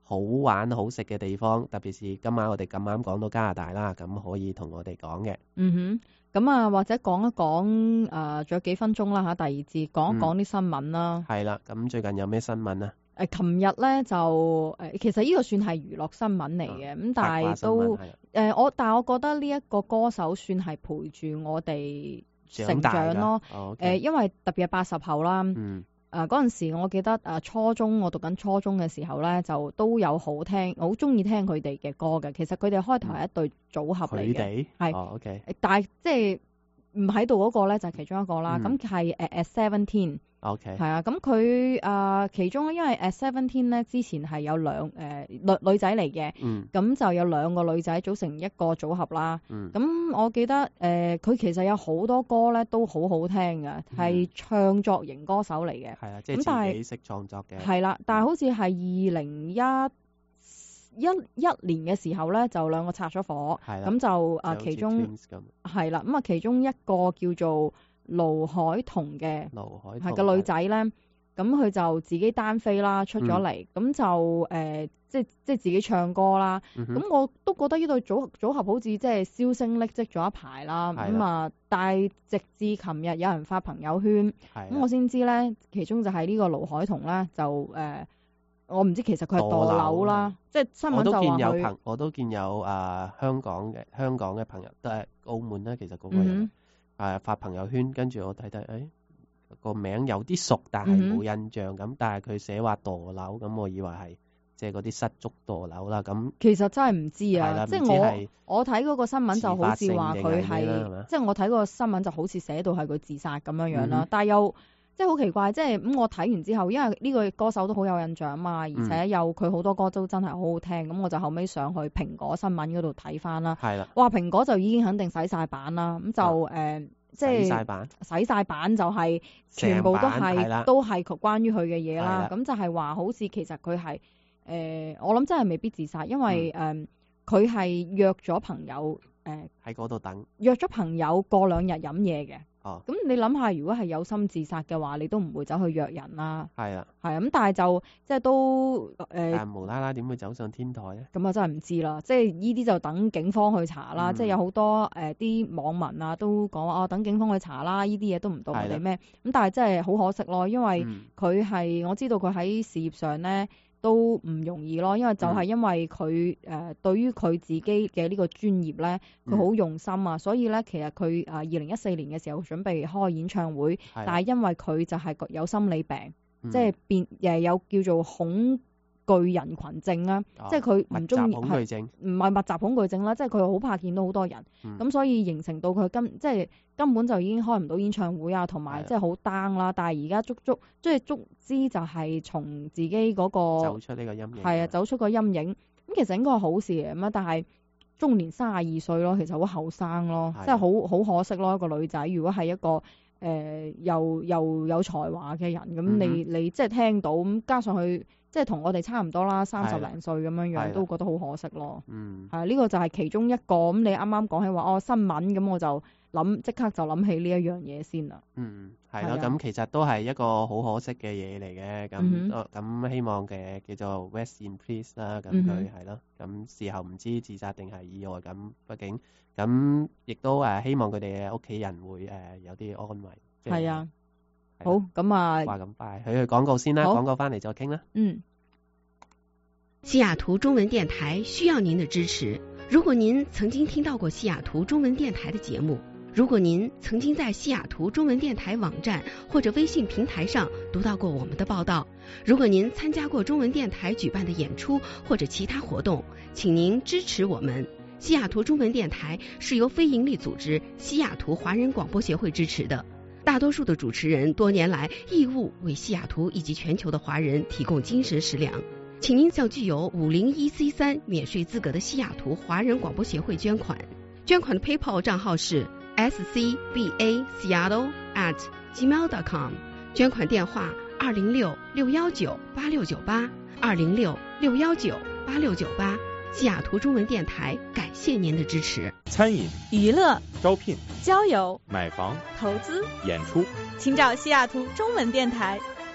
好玩好食嘅地方，特別是今晚我哋咁啱講到加拿大啦，咁可以同我哋講嘅。 嗯哼，咁啊或者講一講誒，仲、呃、有幾分鐘啦嚇，第二節講一講啲新聞啦。 係啦、嗯，咁最近有咩新聞啊？ 誒，琴日咧就誒、呃，其實呢個算係娛樂新聞嚟嘅，咁、嗯、但係都誒、呃，我但係我覺得呢一個歌手算係陪住我哋成長咯。誒、哦 okay 呃，因為特別係八十後啦。嗯。誒嗰陣時，我記得誒、呃、初中，我讀緊初中嘅時候咧，就都有好聽，好中意聽佢哋嘅歌嘅。其實佢哋開頭係一對組合嚟嘅，係、嗯， 哦 OK。 但係即係唔喺度嗰個咧就係、是、其中一個啦。咁係誒 at seventeen。OK。係啊，咁佢誒其中因為 at seventeen 咧之前係有兩誒、呃、女女仔嚟嘅，咁、嗯、就有兩個女仔組成一個組合啦。咁、嗯、我記得誒佢、呃、其實有好多歌咧都好好聽嘅，係、嗯、唱作型歌手嚟嘅。係啊，即係自己識創作嘅。係啦，但係好似係二零一一一年嘅時候咧，就兩個拆咗夥，咁就啊其中係啦，咁啊其中一個叫做盧海彤嘅，係個女仔咧，咁佢就自己單飛啦，出咗嚟，咁、嗯、就誒、呃、即係即係自己唱歌啦。咁、嗯、我都覺得呢對組組合好似即係銷聲匿跡咗一排啦。咁啊，但係直至琴日有人發朋友圈，咁我先知咧，其中就係呢個盧海彤咧就誒。呃我唔知其實佢係墮樓啦，即係新聞就話佢。我都見有朋，我都見有啊香港嘅香港嘅朋友都係澳門啦，其實嗰個人誒、嗯啊、發朋友圈，跟住我睇睇，誒個名有啲熟，但係冇印象咁、嗯，但係佢寫話墮樓，咁我以為係即係嗰啲失足墮樓啦。咁其實真係唔知啊，即係我我睇嗰個新聞就好似話佢係，即係我睇嗰個新聞就好似寫到係佢自殺咁樣樣啦、嗯，但係又。即係好奇怪，即係咁、嗯、我睇完之後，因為呢個歌手都好有印象嘛，而且有佢好多歌都真係好好聽，咁、嗯、我就後尾上去蘋果新聞嗰度睇翻啦。係啦，哇！蘋果就已經肯定洗晒版啦，咁就誒、呃，即係洗晒版，洗晒版就係全部都係都係關於佢嘅嘢啦。咁就係話好似其實佢係誒，我諗真係未必自殺，因為誒佢係約咗朋友誒喺嗰度等，約咗朋友過兩日飲嘢嘅。咁、哦、你諗下，如果係有心自殺嘅話，你都唔會走去約人啦。係啊，係啊，咁但係就即係都誒，呃、但係無啦啦點會走上天台咧？咁啊真係唔知啦，即係呢啲就等警方去查啦。嗯、即係有好多誒啲、呃、網民啊都講話哦，等警方去查啦，呢啲嘢都唔到我哋咩。咁但係真係好可惜咯，因為佢係、嗯、我知道佢喺事業上咧都唔容易咯，因為就係因為佢誒、呃、對於佢自己嘅呢個專業咧，佢好用心啊，嗯、所以咧其實佢誒二零一四年嘅時候準備開演唱會，但係因為佢就係有心理病，嗯、即係變誒有叫做恐懼人群症啦、哦，即係佢唔中意係唔係密集恐懼症啦，即係佢好怕見到好多人，咁、嗯、所以形成到佢根即係根本就已經開唔到演唱會啊，同埋即係好 down 啦。但係而家足足即係足之就係從自己嗰、那個走出呢個陰影，係啊，走出個陰影。咁其實應該係好事嚟咁啊，但係中年三十二歲咯，其實好後生咯，即係好好可惜咯。一個女仔如果係一個誒、呃、又又有才華嘅人，咁你、嗯、你即係聽到咁，加上去。即係同我哋差唔多啦，三十零歲咁樣樣，都覺得好可惜咯。嗯，係呢、這個就係其中一個。咁你啱啱講起話哦新聞，咁我就諗即刻就諗起呢一樣嘢先啦。嗯，係咯，咁其實都係一個好可惜嘅嘢嚟嘅。咁咁、嗯、希望嘅叫做 rest in peace 啦。咁佢係咯，咁事後唔知自殺定係意外。咁畢竟咁亦都誒希望佢哋嘅屋企人會誒有啲安慰。係、就是、啊。好，咁啊，話咁快，去去廣告先啦，廣告翻嚟再傾啦。嗯， 西雅圖中文電台需要您的支持。如果您曾經聽到過西雅圖中文電台的節目，如果您曾經在西雅圖中文電台網站或者微信平台上讀到過我們的報道，如果您參加過中文電台舉辦的演出或者其他活動，請您支持我們。西雅圖中文電台是由非營利組織西雅圖華人廣播協會支持的。大多數的主持人多年來義務為西雅圖以及全球的華人提供精神食糧，請您向具有五零一 C 三免稅資格的西雅圖華人廣播協會捐款。捐款的 PayPal 賬號是 s c b a seattle at gmail dot com， 捐款電話二零六六一九八六九八二零六六一九八六九八。西雅圖中文電台感謝您的支持。 餐飲、 娛樂、 招聘、 交友、 買房、 投資、 演出， 請找西雅圖中文電台。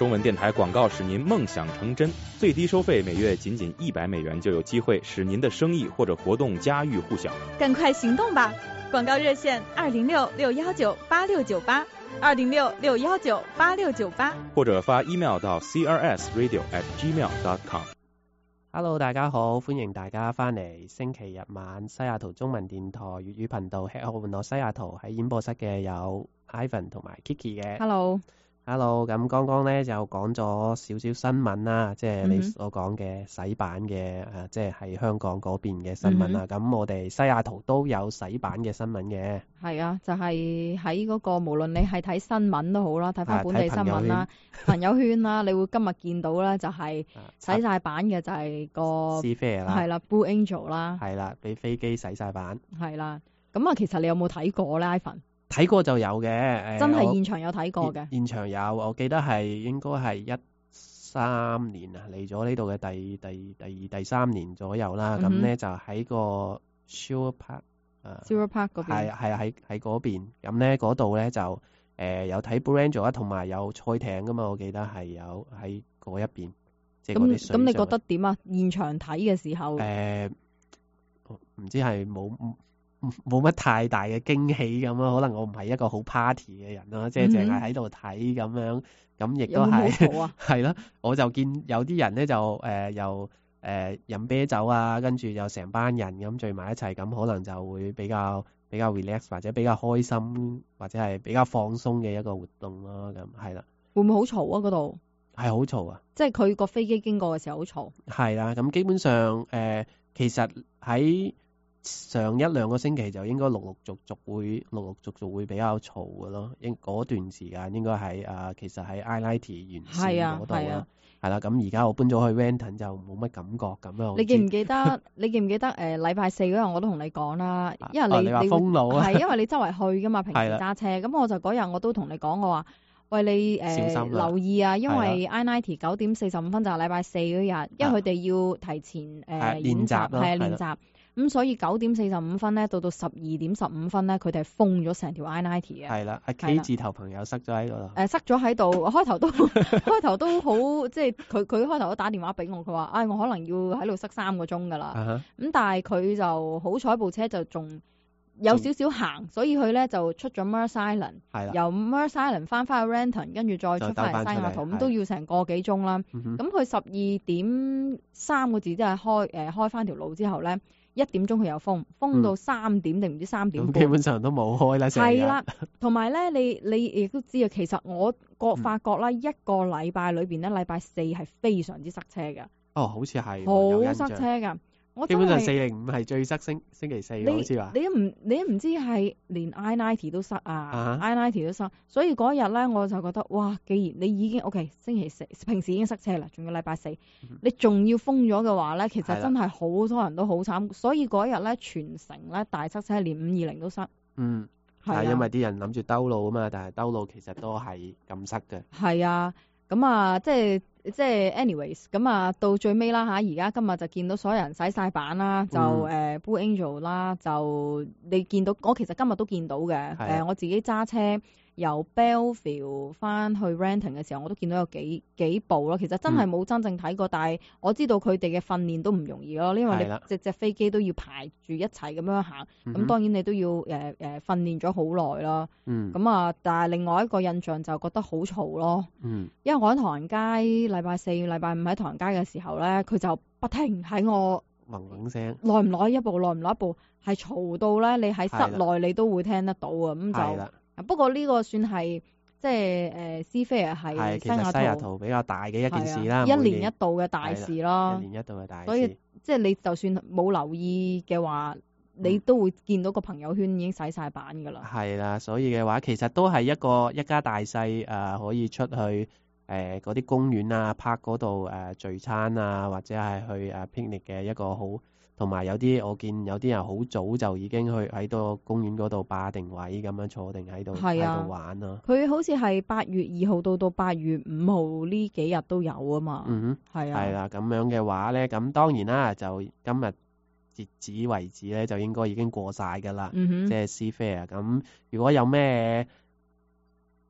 中文電台廣告使您夢想成真，最低收費每月僅僅一百美元，就有機會使您的生意或者活動家喻戶曉。 趕快行動吧！廣告熱線二零六六幺九八六九八，二零六六幺九八六九八， 或者發 email 到 c r s radio at gmail dot com。Hello， 大家好，歡迎大家翻嚟星期日晚西雅圖中文電台粵語頻道吃喝玩樂西雅圖，喺演播室嘅有 Ivan 同埋 Kiki 嘅。 Hello。 Hello， 咁剛剛咧就講咗少少新聞啦，即係你所講嘅洗版嘅誒、嗯，即係喺香港嗰邊嘅新聞啦。咁、嗯、我哋西雅圖都有洗版嘅新聞嘅。係啊，就係喺嗰個無論你係睇新聞都好啦，睇翻本地新聞啦、朋友圈啦，你會今日見到咧就係洗晒版嘅就係個 Seafair 啦， 係啦 Blue Angel 啦， 係啦，俾飛機洗晒版。係啦，咁啊，其實你有冇睇過咧 Ivan？ 睇過就有嘅， 真係現場有睇過嘅。 現場有，我記得係應該係一三年啊，嚟咗呢度嘅第第第二第三年左右啦。咁、嗯、咧就喺個 Shore Park 啊 Shore Park 嗰邊係係喺喺嗰邊。咁咧嗰度咧就誒、呃、有睇 Blue Angel 啊，同埋有賽艇噶嘛。我記得係有喺嗰一邊，即係嗰啲水。 咁咁你覺得點啊？現場睇嘅時候誒，唔、 呃、知係冇。冇乜太大嘅驚喜咁咯，可能我唔係一個好 party 嘅人咯，即係淨係喺度睇咁樣，咁亦都係係咯。我就見有啲人咧就誒、呃、又誒飲、呃、啤酒啊，跟住又成班人咁聚埋一齊，咁可能就會比較比較 relax 或者比較開心或者係比較放鬆嘅一個活動咯。咁係啦。 會唔會好嘈啊？嗰度係好嘈啊！ 即係佢個飛機經過嘅時候好嘈。係啦，咁基本上誒、呃，其實喺上一兩個星期就應該陸陸續續會陸陸續續會比較嘈嘅咯，應嗰段時間應該喺啊，其實喺 I ninety 沿線嗰度啦，係啦，咁而家我搬咗去 Renton 就冇乜感覺咁樣。 你記唔記得？你記唔記得？誒禮拜四嗰日我都同你講啦，因為你、啊、你話封路啊， 係因為你周圍去噶嘛，平時揸車，咁我就嗰日我都同你講，我話喂你誒、呃、留意啊，因為 I ninety 九點四十五分就係禮拜四嗰日，因為佢哋要提前誒、呃、練習，係啊練習。咁、嗯、所以九點四十五分咧，到到十二點十五分咧，佢哋係封咗成條 I ninety 嘅。係啦，阿 K 字頭朋友塞咗喺嗰度。誒、呃，塞咗喺度，開頭都開頭都好，即係佢佢開頭都打電話俾我，佢話：，唉、哎，我可能要喺度塞三個鐘噶啦。咁、uh-huh. 嗯、但係佢就好彩部車就仲有少少行，所以佢咧就出咗 Mercer Island，由 Mercer Island 翻翻去 Renton， 跟住再出翻嚟西雅圖，咁都要成個幾鐘啦。咁佢十二點三個字即係開誒、呃、開翻條路之後咧。一點鐘佢又封，封到三點定唔知三點半， 基本上都冇開啦。 係啦，同埋咧，你你亦都知啊，其實我覺發覺啦，一個禮拜裏邊咧，禮拜四係非常之塞車㗎。 哦，好似係， 好塞車㗎。我基本上四零五係最塞星星期四嘅，好似話。 你都唔你都唔知係連 I ninety 都塞啊、uh-huh. I ninety 都塞，所以嗰日咧我就覺得哇，既然你已經 OK 星期四平時已經塞車啦，仲要禮拜四，嗯、你仲要封咗嘅話咧，其實真係好多人都好慘，所以嗰日咧全城咧大塞車，連五二零都塞。嗯，係因為啲人諗住兜路啊嘛，但係兜路其實都係咁塞嘅。 係啊，咁啊即係。即係 anyways 咁啊到最尾啦吓，而家今日就見到所有人洗晒版啦，就誒、嗯呃、Blue Angel 啦，就你見到我其實今日都見到嘅，誒、呃、我自己揸車由 Belleville 翻去 Renton 嘅時候，我都見到有幾幾部咯。其實真係冇真正睇過、嗯，但係我知道佢哋嘅訓練都唔容易咯，因為你隻隻飛機都要排住一齊咁樣行，咁、嗯、當然你都要誒誒訓練咗好耐啦。咁、嗯、啊，但係另外一個印象就覺得好嘈咯。嗯，因為我喺唐人街禮拜四、禮拜五喺唐人街嘅時候咧，佢就不停喺我嗡嗡聲， 耐唔耐一步，耐唔耐一步，係嘈到咧，你喺室內你都會聽得到啊。咁就。不過呢個算係即係誒 Seafair 係西雅圖，西雅圖比較大嘅一件事啦， 一年一度嘅大事咯， 一年一度嘅大事。 所以即係你就算冇留意嘅話、嗯，你都會見到個朋友圈已經洗晒版噶啦。係啦， 所以嘅話其實都係一個一家大細誒、呃，可以出去誒嗰啲公園啊、park 嗰度誒聚餐啊，或者係去誒 picnic 嘅一個好。同埋有啲我見有啲人好早就已經去喺個公園嗰度霸定位咁樣坐定喺度喺度玩咯。 佢好似係八月二號到到八月五號呢幾日都有啊嘛。嗯哼，係啊。係啦， 咁樣嘅話咧，咁當然啦，就今日截止為止咧，就應該已經過晒㗎啦。嗯哼，即係 Seafair。咁如果有咩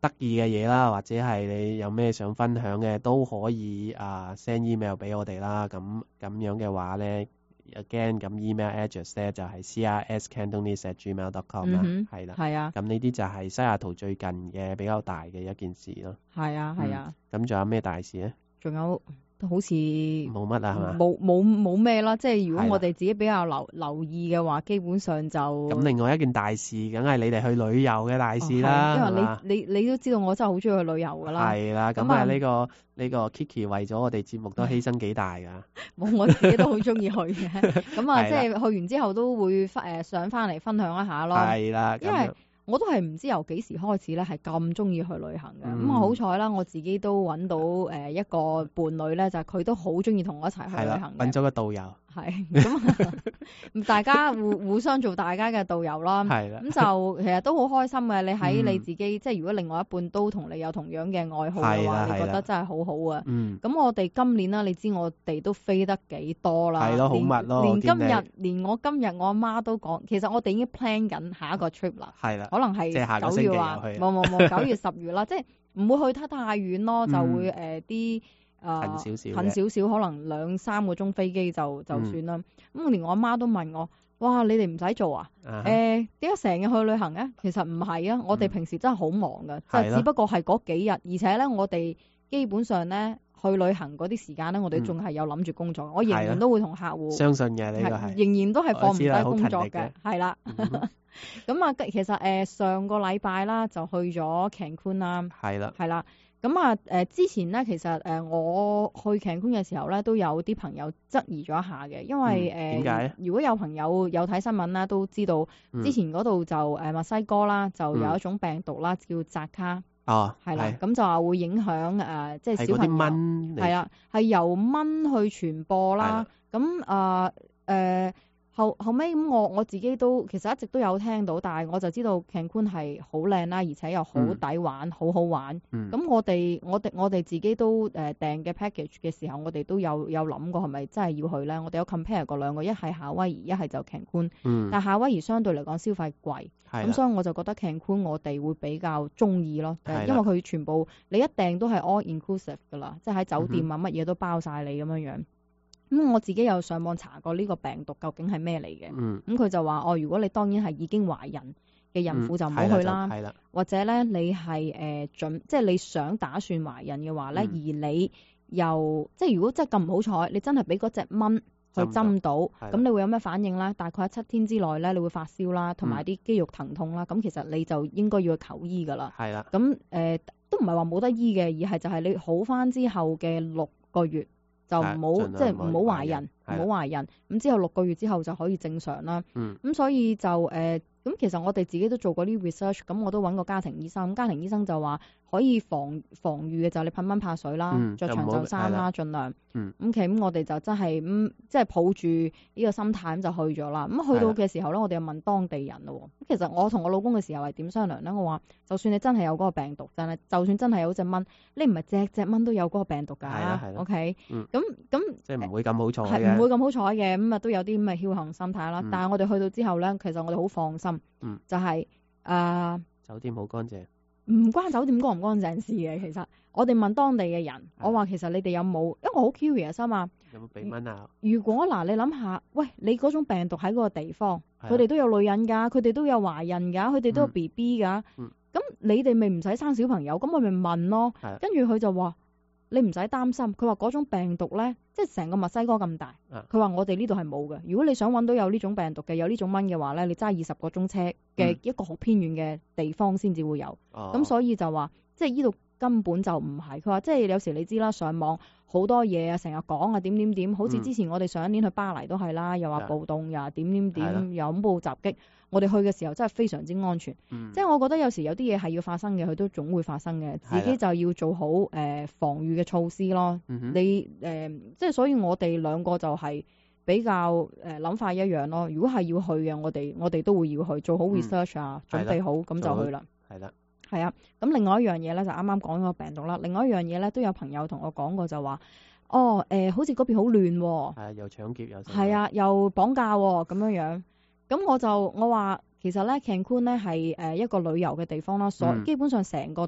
得意嘅嘢啦，或者係你有咩想分享嘅，都可以啊 send email 俾我哋啦。咁咁樣嘅話咧 ，again 咁 email address 咧就係 c r s cantonese at gmail dot com 啦，係啦， 係啊。 咁呢啲就係西雅圖最近嘅比較大嘅一件事咯。 係啊，係啊。 咁仲有咩大事咧？ 仲有。好似冇乜啊，係嘛？ 冇冇冇咩啦，即係如果我哋自己比較留留意嘅話，基本上就咁。另外一件大事，梗係你哋去旅遊嘅大事啦。 哦、因為你你你都知道我真係好中意去旅遊噶啦。 係啦，咁啊呢個呢、呢個 Kiki 為咗我哋節目都犧牲幾大噶。 冇，我自己都好中意去嘅。咁啊，即係去完之後都會誒上翻嚟分享一下咯。係啦，因為。我都係唔知由幾時開始咧，係咁中意去旅行嘅。咁啊、嗯，好彩啦，我自己都揾到誒一個伴侶咧，就係、是、佢都好中意同我一齊去旅行嘅。揾咗個導遊。係咁，大家互互相做大家嘅導遊啦。係啦。咁就其實都好開心嘅。你喺你自己，嗯、即係如果另外一半都同你有同樣嘅愛好嘅話，你覺得真係好好啊。嗯。咁我哋今年啦，你知我哋都飛得幾多啦。係咯，好密咯。連今日，連我今日我阿媽都講，其實我哋已經 plan 緊下一個 trip 啦。係啦。可能係九月話，冇冇冇九月十月啦，即係唔會去得太遠咯，就會誒啲。誒近少少，近少少，可能兩三個鐘飛機就就算啦。咁、嗯、連我阿媽都問我：哇，你哋唔使做啊？誒點解成日去旅行咧？其實唔係啊，我哋平時真係好忙㗎，即係、嗯、只不過係嗰幾日，而且咧我哋基本上咧去旅行嗰啲時間咧，我哋仲係有諗住工作。嗯、我仍然都會同客戶相信嘅呢個係，仍然都係放唔低工作嘅，係啦。咁啊，其實誒、呃、上個禮拜啦，就去咗 Cancun 啦，係啦，係啦。咁啊，誒、呃、之前咧，其實誒、呃、我去 Cancun 嘅時候咧，都有啲朋友質疑咗一下嘅，因為誒點解咧？如果有朋友有睇新聞啦，都知道之前嗰度就誒、呃、墨西哥啦，就有一種病毒啦，叫扎卡。哦，係啦，咁就話會影響誒、呃，即係小朋友係啊，係由蚊去傳播啦。咁啊誒。呃後後尾咁我我自己都其實一直都有聽到，但係我就知道 Cancun 係好靚啦，而且又好抵玩，嗯、好好玩。咁、嗯、我哋我哋我哋自己都誒、呃、訂嘅 package 嘅時候，我哋都有有諗過係咪真係要去咧？我哋有 compare 過兩個，一係夏威夷，一係就 Cancun。嗯。但夏威夷相對嚟講消費貴，咁的所以我就覺得 Cancun 我哋會比較中意咯，的因為佢全部你一訂都係 all inclusive 噶啦，即係喺酒店啊乜嘢都包晒你咁樣樣。咁、嗯、我自己有上網查過呢個病毒究竟係咩嚟嘅，咁佢、嗯、就話哦，如果你當然係已經懷孕嘅孕婦就唔好去啦，嗯、或者咧你係誒、呃、準，即係你想打算懷孕嘅話咧，嗯、而你又即係如果真係咁唔好彩，你真係俾嗰隻蚊去針到，咁你會有咩反應咧？大概喺七天之內咧，你會發燒啦，同埋啲肌肉疼痛啦，咁、嗯、其實你就應該要去求醫噶啦。係啦的，咁誒、呃、都唔係話冇得醫嘅，而係就係你好翻之後嘅六個月。就唔好即係唔好懷孕，唔好懷孕。咁之後六個月之後就可以正常啦。咁、嗯、所以就誒，咁、呃、其實我哋自己都做過啲 research，咁我都揾過家庭醫生。咁家庭醫生就話可以防防禦嘅就係你噴蚊怕水啦，着、嗯、長袖衫啦，盡量。咁其實我哋就真係咁即係抱住呢個心態咁就去咗啦。咁去到嘅時候咧，我哋又問當地人咯。咁其實我同我老公嘅時候係點商量咧？我話就算你真係有嗰個病毒，但係就算真係有隻蚊，你唔係隻隻蚊都有嗰個病毒㗎。O K，咁咁即係唔會咁好彩嘅，係唔會咁好彩嘅。咁啊都有啲咁嘅僥倖心態啦。嗯、但係我哋去到之後咧，其實我哋好放心，嗯、就係、是、誒、呃、酒店好乾淨。唔關酒店乾唔乾淨事嘅，其實我哋問當地嘅人，的我話其實你哋有冇，因為我好 curious 啊嘛，有冇俾蚊啊？如果嗱，你諗下，喂，你嗰種病毒喺嗰個地方，佢哋的都有女人㗎，佢哋都有懷孕㗎，佢哋都有 B B 㗎，咁、嗯、你哋咪唔使生小朋友，咁我咪問咯，跟住佢就話你唔使擔心，佢話嗰種病毒咧，即係成個墨西哥咁大，佢話、啊、我哋呢度係冇嘅。如果你想揾到有呢種病毒嘅，有呢種蚊嘅話咧，你揸二十個鐘車嘅一個好偏遠嘅地方先至會有。咁、嗯、所以就話，即係呢度根本就唔係。佢話即係有時你知啦，上網好多嘢啊，成日講啊點點點，好似之前我哋上一年去巴黎都係啦，又話暴動，又話點點點，又恐怖襲擊。我哋去嘅時候真係非常之安全，嗯、即係我覺得有時有啲嘢係要發生嘅，佢都總會發生嘅，自己就要做好誒、呃、防禦嘅措施咯。嗯、哼你誒、呃、即係所以我哋兩個就係比較誒諗、呃、法一樣咯。如果係要去嘅，我哋我哋都會要去做好 research 啊，嗯、準備好咁就去啦。係啦，係啊。咁另外一樣嘢咧就啱啱講咗個病毒啦。另外一樣嘢咧都有朋友同我講過就話，哦誒、呃，好似嗰邊好亂喎。係啊，又搶劫又係啊，又綁架喎咁樣樣。咁我就我話其實咧 Cancun 咧係誒一個旅遊嘅地方啦，所、嗯、基本上成個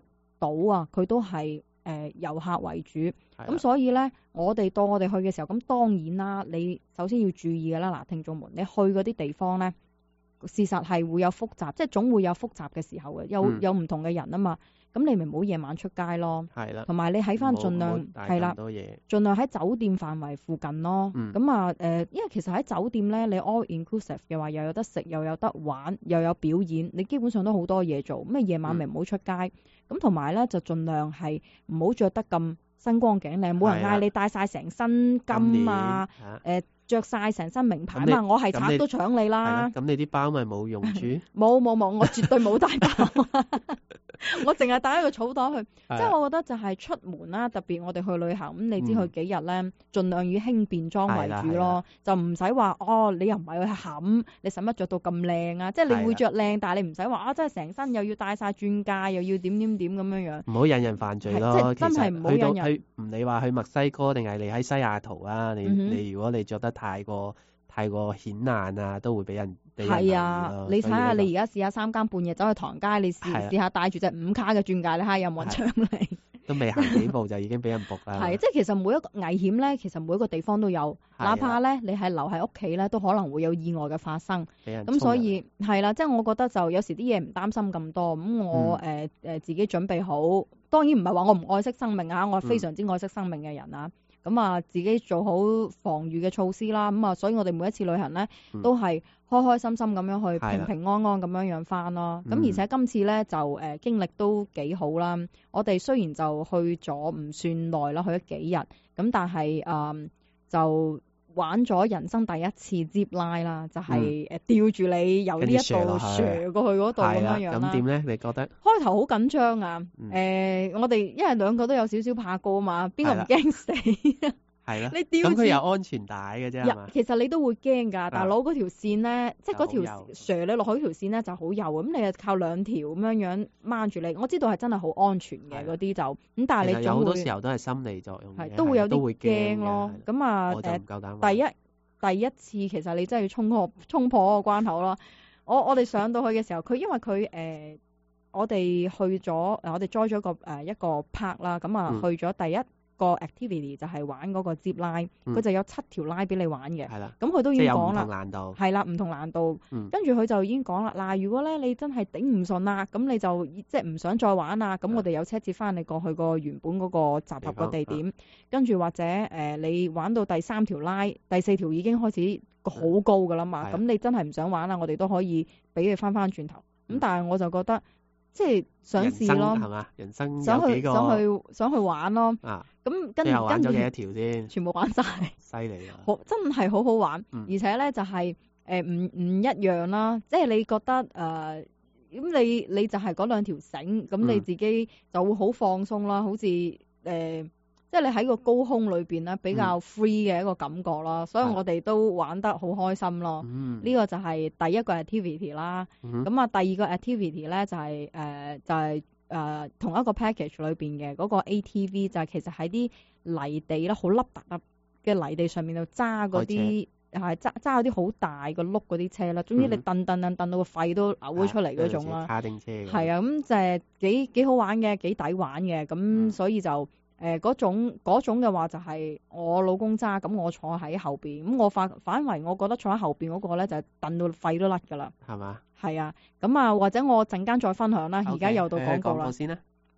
島啊，佢都係誒遊客為主，咁所以咧，我哋到我哋去嘅時候，咁當然啦，你首先要注意㗎啦，嗱，聽眾們，你去嗰啲地方咧，事實係會有複雜，即係總會有複雜嘅時候嘅，有、嗯、有唔同嘅人啊嘛。咁你咪唔好夜晚出街咯，係啦，同埋你喺翻盡量係啦，盡量喺酒店範圍附近咯。咁、嗯、啊誒，因為其實喺酒店咧，你 all inclusive 嘅話，又有得食，又有得玩，又有表演，你基本上都好多嘢做。咁啊夜晚咪唔好出街。咁同埋咧就盡量係唔好着得咁身光頸靚，冇人嗌你戴晒成身金啊，誒著曬成身名牌嘛，我係賊都搶你啦。 咁你啲包咪冇用住？ 冇冇冇，我絕對冇帶包。我淨係帶一個草袋去，即係我覺得就係出門啦，特別我哋去旅行咁，你知去幾日咧，盡量以輕便裝為主咯，就唔使話哦，你又唔係去冚，你使乜着到咁靚啊？即係你會着靚，但係你唔使話啊，真係成身又要戴晒鑽戒，又要點點點咁樣樣。唔好引人犯罪咯，即係真係唔好引人。 唔理話去墨西哥定係你喺西雅圖啊，你、嗯、你如果你着得太過太過顯眼啊，都會俾人。 係啊，你睇下你而家試下三更半夜走去唐街，你試試下戴住隻五卡嘅鑽戒，你睇下有冇人搶你？ 都未行幾步就已經俾人仆啦。 係，即係其實每一個危險咧，其實每一個地方都有，哪怕咧你係留喺屋企咧，都可能會有意外嘅發生。咁所以係啦，即係我覺得就有時啲嘢唔擔心咁多，咁我誒誒、嗯呃、自己準備好，當然唔係話我唔愛惜生命啊，我係非常之愛惜生命嘅人啊。咁、嗯、啊，自己做好防禦嘅措施啦。咁啊，所以我哋每一次旅行咧，都係開開心心咁樣去，平平安安咁樣樣翻咯。咁、嗯、而且今次咧就誒、呃、經歷都幾好啦。我哋雖然就去咗唔算耐啦，去咗幾日，咁但係誒、呃、就玩咗人生第一次 zip line 啦，就係誒吊住你由呢一度射過去嗰度咁樣樣啦。咁點咧？你覺得？開頭好緊張啊！誒、嗯呃，我哋因為兩個都有少少怕高啊嘛，邊個唔驚死？ 係啦， 你吊住咁佢有安全帶嘅啫係嘛？ 其實你都會驚㗎，大佬嗰條線咧，即係嗰條蛇你落去條線咧就好幼，咁你係靠兩條咁樣樣掹住你。我知道係真係好安全嘅嗰啲就，咁但係你總會有好多時候都係心理作用，係都會有啲驚咯。咁啊誒，第一第一次其實你真係要衝破衝破個關口咯。我我哋上到去嘅時候，佢因為佢誒、呃，我哋去咗我哋 join 咗個誒、呃、一個 park 啦，咁啊去咗第一個 activity 就係玩嗰個 zip line，佢、嗯、就有七條 line 俾你玩嘅。係啦，咁佢都已經講啦，係啦，唔同難度。嗯、跟住佢就已經講啦，嗱，如果咧你真係頂唔順啦，咁你就即係唔想再玩啦，咁我哋有車接翻你過去個原本嗰個集合個地點。跟住或者誒、呃，你玩到第三條 line，第四條已經開始好高噶啦嘛，咁你真係唔想玩啦，我哋都可以俾你翻翻轉頭。咁、嗯、但係我就覺得。即係想試咯，係嘛？人生有幾個想去想去想去玩咯。啊，咁跟住玩咗幾多條先？全部玩晒，犀利啊！好，真係好好玩，嗯、而且咧就係誒唔唔一樣啦。即係你覺得誒，咁、呃、你你就係嗰兩條繩，咁你自己就會好放鬆啦，好似誒。呃即係你喺個高空裏邊咧，比較 free 嘅一個感覺啦、嗯，所以我哋都玩得好開心咯。呢、嗯這個就係第一個 activity 啦。咁、嗯、啊，第二個 activity 咧就係、是、誒、呃、就係、是、誒、呃、同一個 package 裏邊嘅嗰個 A T V，就係其實喺啲泥地啦，好凹凸凸嘅泥地上面度揸嗰啲係揸揸嗰啲好大個轆嗰啲車啦。總之你蹬蹬蹬蹬到個肺都嘔咗出嚟嗰種啦。卡丁車。係啊，咁就係幾幾好玩嘅，幾抵玩嘅。咁、嗯、所以就。誒嗰種嗰種嘅話就係我老公揸，咁我坐喺後邊，咁我反反為我覺得坐喺後邊嗰個咧就係蹬到肺都甩㗎啦，係嘛？係啊，咁啊或者我陣間再分享啦，而、okay, 家又到廣告啦。先啦。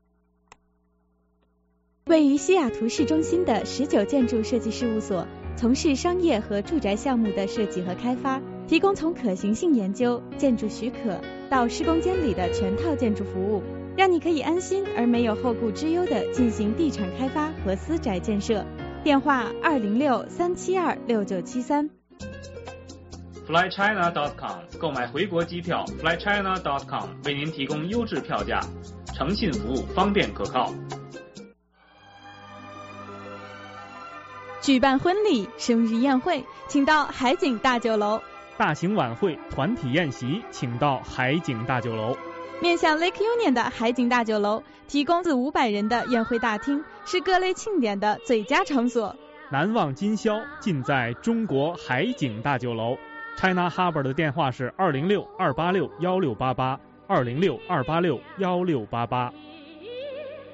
位於西雅圖市中心的十九建築設計事務所，從事商業和住宅項目的設計和開發，提供從可行性研究、建築許可到施工監理的全套建築服務。讓你可以安心而沒有後顧之憂地進行地產開發和私宅建設。電話二零六三七二六九七三。 fly china dot com 購買回國機票 fly china dot com 為您提供優質票價，誠信服務，方便可靠。 舉辦婚禮、生日宴會，請到海景大酒樓。 大型晚會、團體宴席，請到海景大酒樓。 面向 Lake Union 的海景大酒樓，提供四五百人的宴會大廳，是各類慶典的最佳場所。 難忘今宵，盡在中國海景大酒樓。China Harbour 的電話是二零六二八六幺六八八，二零六二八六幺六八八。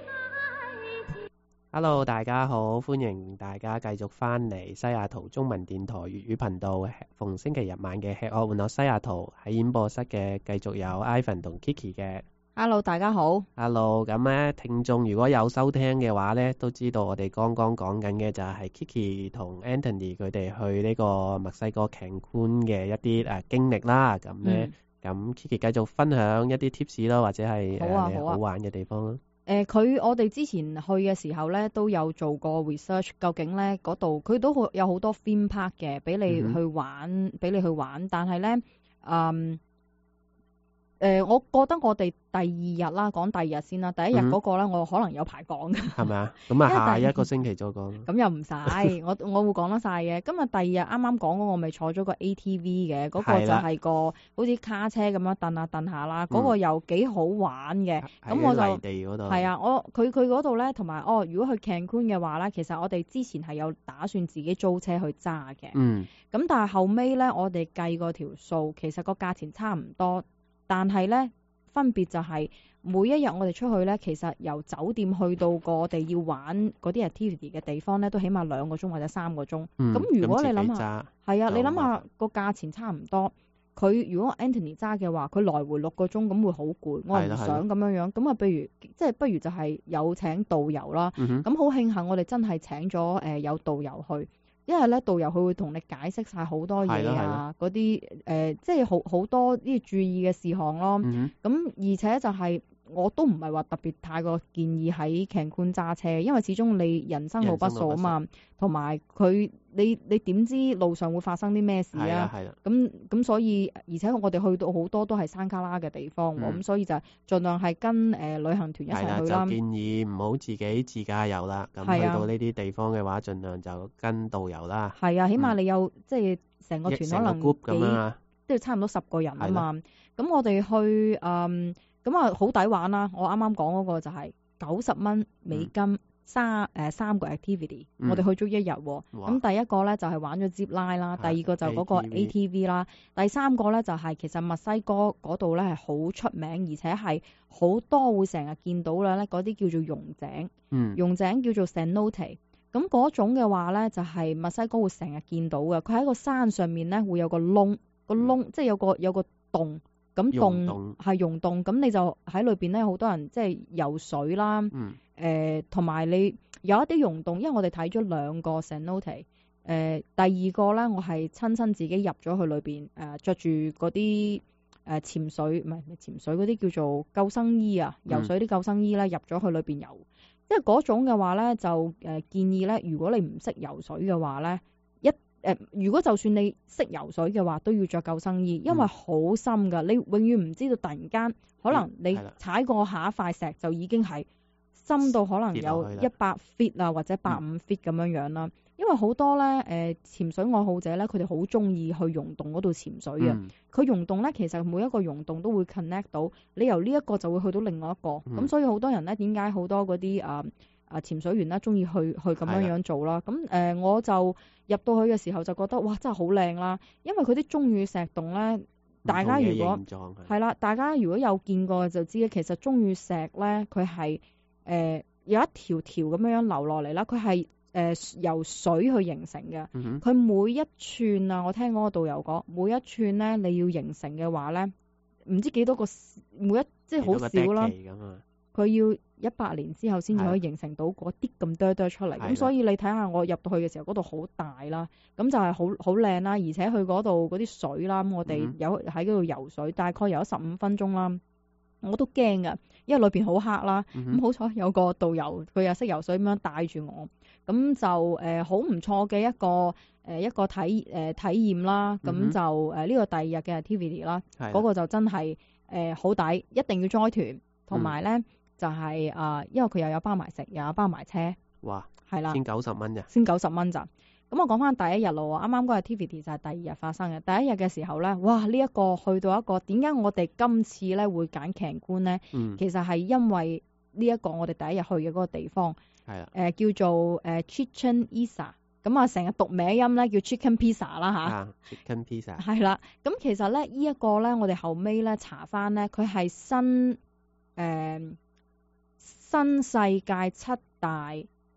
Hello， 大家好，歡迎大家繼續翻嚟西雅圖中文電台粵語頻道，逢星期日晚嘅吃喝玩樂西雅圖，喺演播室嘅繼續有 Ivan 同 Kiki 嘅。 Hello， 大家好。 Hello， 咁咧聽眾如果有收聽嘅話咧，都知道我哋剛剛講緊嘅就係 Kiki 同 Anthony 佢哋去呢個墨西哥 Cancun 嘅一啲誒、啊、經歷啦。咁咧，咁、嗯、Kiki 繼續分享一啲 tips 咯，或者係誒、啊啊、好玩嘅地方咯。 誒佢、呃、我哋之前去嘅時候咧，都有做過 research， 究竟咧嗰度佢都好有好多 theme park 嘅，俾你去玩，俾、嗯、你去玩。但係咧，嗯。誒、呃，我覺得我哋第二日啦，講第二日先啦。第一日嗰個咧，嗯、我可能有排講嘅。係咪啊？咁啊，下一個星期再講。咁又唔使，我我會講得晒嘅。今日第二日啱啱講嗰個，咪坐咗個 A T V 嘅，嗰、嗰個就係個好似卡車咁樣蹬下蹬下啦。嗰、嗯、個又幾好玩嘅。咁、嗯、我就係啊，我佢佢嗰度咧，同埋哦，如果去 Cancun 嘅話咧，其實我哋之前係有打算自己租車去揸嘅。嗯。咁但係後尾咧，我哋計過條數，其實個價錢差唔多。但係咧，分別就係每一日我哋出去咧，其實由酒店去到個我哋要玩嗰啲 activity 嘅地方咧，都起碼兩個鐘或者三個鐘。咁、嗯、如果你諗下，係啊，你諗下個價錢差唔多。佢如果 Anthony 揸嘅話，佢來回六個鐘，咁會好攰。我唔想咁樣樣。咁啊，不如即係不如就係有請導遊啦。咁好慶幸我哋真係請咗誒、呃、有導遊去。因為咧導遊佢會同你解釋晒好多嘢啊，嗰啲誒即係好好多啲注意嘅事項咯。咁、嗯、哼而且就係、是、我都唔係話特別太過建議喺 Cancun 揸車，因為始終你人生路不熟啊嘛，同埋佢你你點知路上會發生啲咩事啊？咁咁所以而且我哋去到好多都係山卡拉嘅地方，咁、嗯、所以就盡量係跟誒、呃、旅行團一齊去啦。就建議唔好自己自駕遊啦。咁去到呢啲地方嘅話，盡量就跟導遊啦。係啊，起碼你有、嗯、即係成個團可能幾即係差唔多十個人啊嘛。咁我哋去誒咁啊好抵玩啦！我啱啱講嗰個就係九十蚊美金。嗯三誒、呃、三個 activity，、嗯、我哋去咗一日喎。咁哇第一個咧就係、是、玩咗 zip line 啦，的第二個就嗰個 A T V 啦，第三個咧就係、是、其實墨西哥嗰度咧係好出名，而且係好多會成日見到啦咧嗰啲叫做溶井，嗯、溶井叫做 cenote。咁嗰種嘅話咧就係、是、墨西哥會成日見到嘅，佢喺個山上面咧會有個窿，個窿、嗯、即係有個有個洞。咁洞係溶洞，咁你就喺裏邊咧，好多人即係游水啦。嗯。誒，同埋你有一啲溶洞，因為我哋睇咗兩個 cenote。誒，第二個咧，我係親身自己入咗去裏邊，誒著住嗰啲誒潛水，唔係唔係潛水嗰啲叫做救生衣啊，游水啲救生衣咧入咗去裏邊游。即係嗰種嘅話咧，就誒建議咧，如果你唔識游水嘅話咧。誒、呃，如果就算你識游水嘅話，都要着救生衣，因為好深噶，你永遠唔知道突然間可能你踩過下一塊石就已經係深到可能有一百 feet 啊，或者百五 feet 咁樣樣啦。嗯、因為好多咧誒、呃、潛水愛好者咧，佢哋好中意去溶洞嗰度潛水啊。佢溶洞咧，其實每一個溶洞都會 connect 到，你由呢一個就會去到另外一個，咁、嗯、所以好多人咧，點解好多嗰啲啊？啊！潛水員啦，中意去去咁樣樣做啦。咁誒的、呃，我就入到去嘅時候就覺得哇，真係好靚啦！因為佢啲鐘乳石洞咧，大家如果係啦，大家如果有見過就知咧，其實鐘乳石咧，佢係誒有一條條咁樣樣流落嚟啦。佢係誒由水去形成嘅。佢、嗯、哼每一寸啊，我聽嗰個導遊講，每一寸咧你要形成嘅話咧，唔知幾多個每一即係好少啦。佢要一百年之後先至可以形成到嗰啲咁多多出嚟，咁的所以你睇下我入到去嘅時候，嗰度好大啦，咁就係好好靚啦，而且去嗰度嗰啲水啦，咁我哋有喺嗰度游水，大概游咗十五分鐘啦，我都驚噶，因為裏邊好黑啦，咁、嗯、哼好彩有個導遊佢又識游水咁樣帶住我，咁就誒好唔錯嘅一個誒、呃、一個體誒、呃、體驗啦，咁、嗯、哼就誒呢、呃這個第二日嘅 activity 啦，嗰的個就真係誒好抵，一定要 join 團，同埋咧。嗯就係、是、啊、呃，因為佢又有包埋食，又有包埋車。哇！係啦，先九十蚊咋？先九十蚊咋？咁我講翻第一日咯，啱啱嗰個 activity 就係第二日發生嘅。第一日嘅時候咧，哇！呢、這、一個去到一個點解我哋今次咧會揀 Cancun咧？嗯、其實係因為呢一個我哋第一日去嘅嗰個地方，係啦的，誒、呃、叫做誒 Chichen Itza，咁啊成日讀名音咧叫 Chicken Pizza 啦吓、啊、Chicken Pizza 係啦。咁其實咧呢一、這個咧，我哋後尾咧查翻咧，佢係新誒。呃新世界七大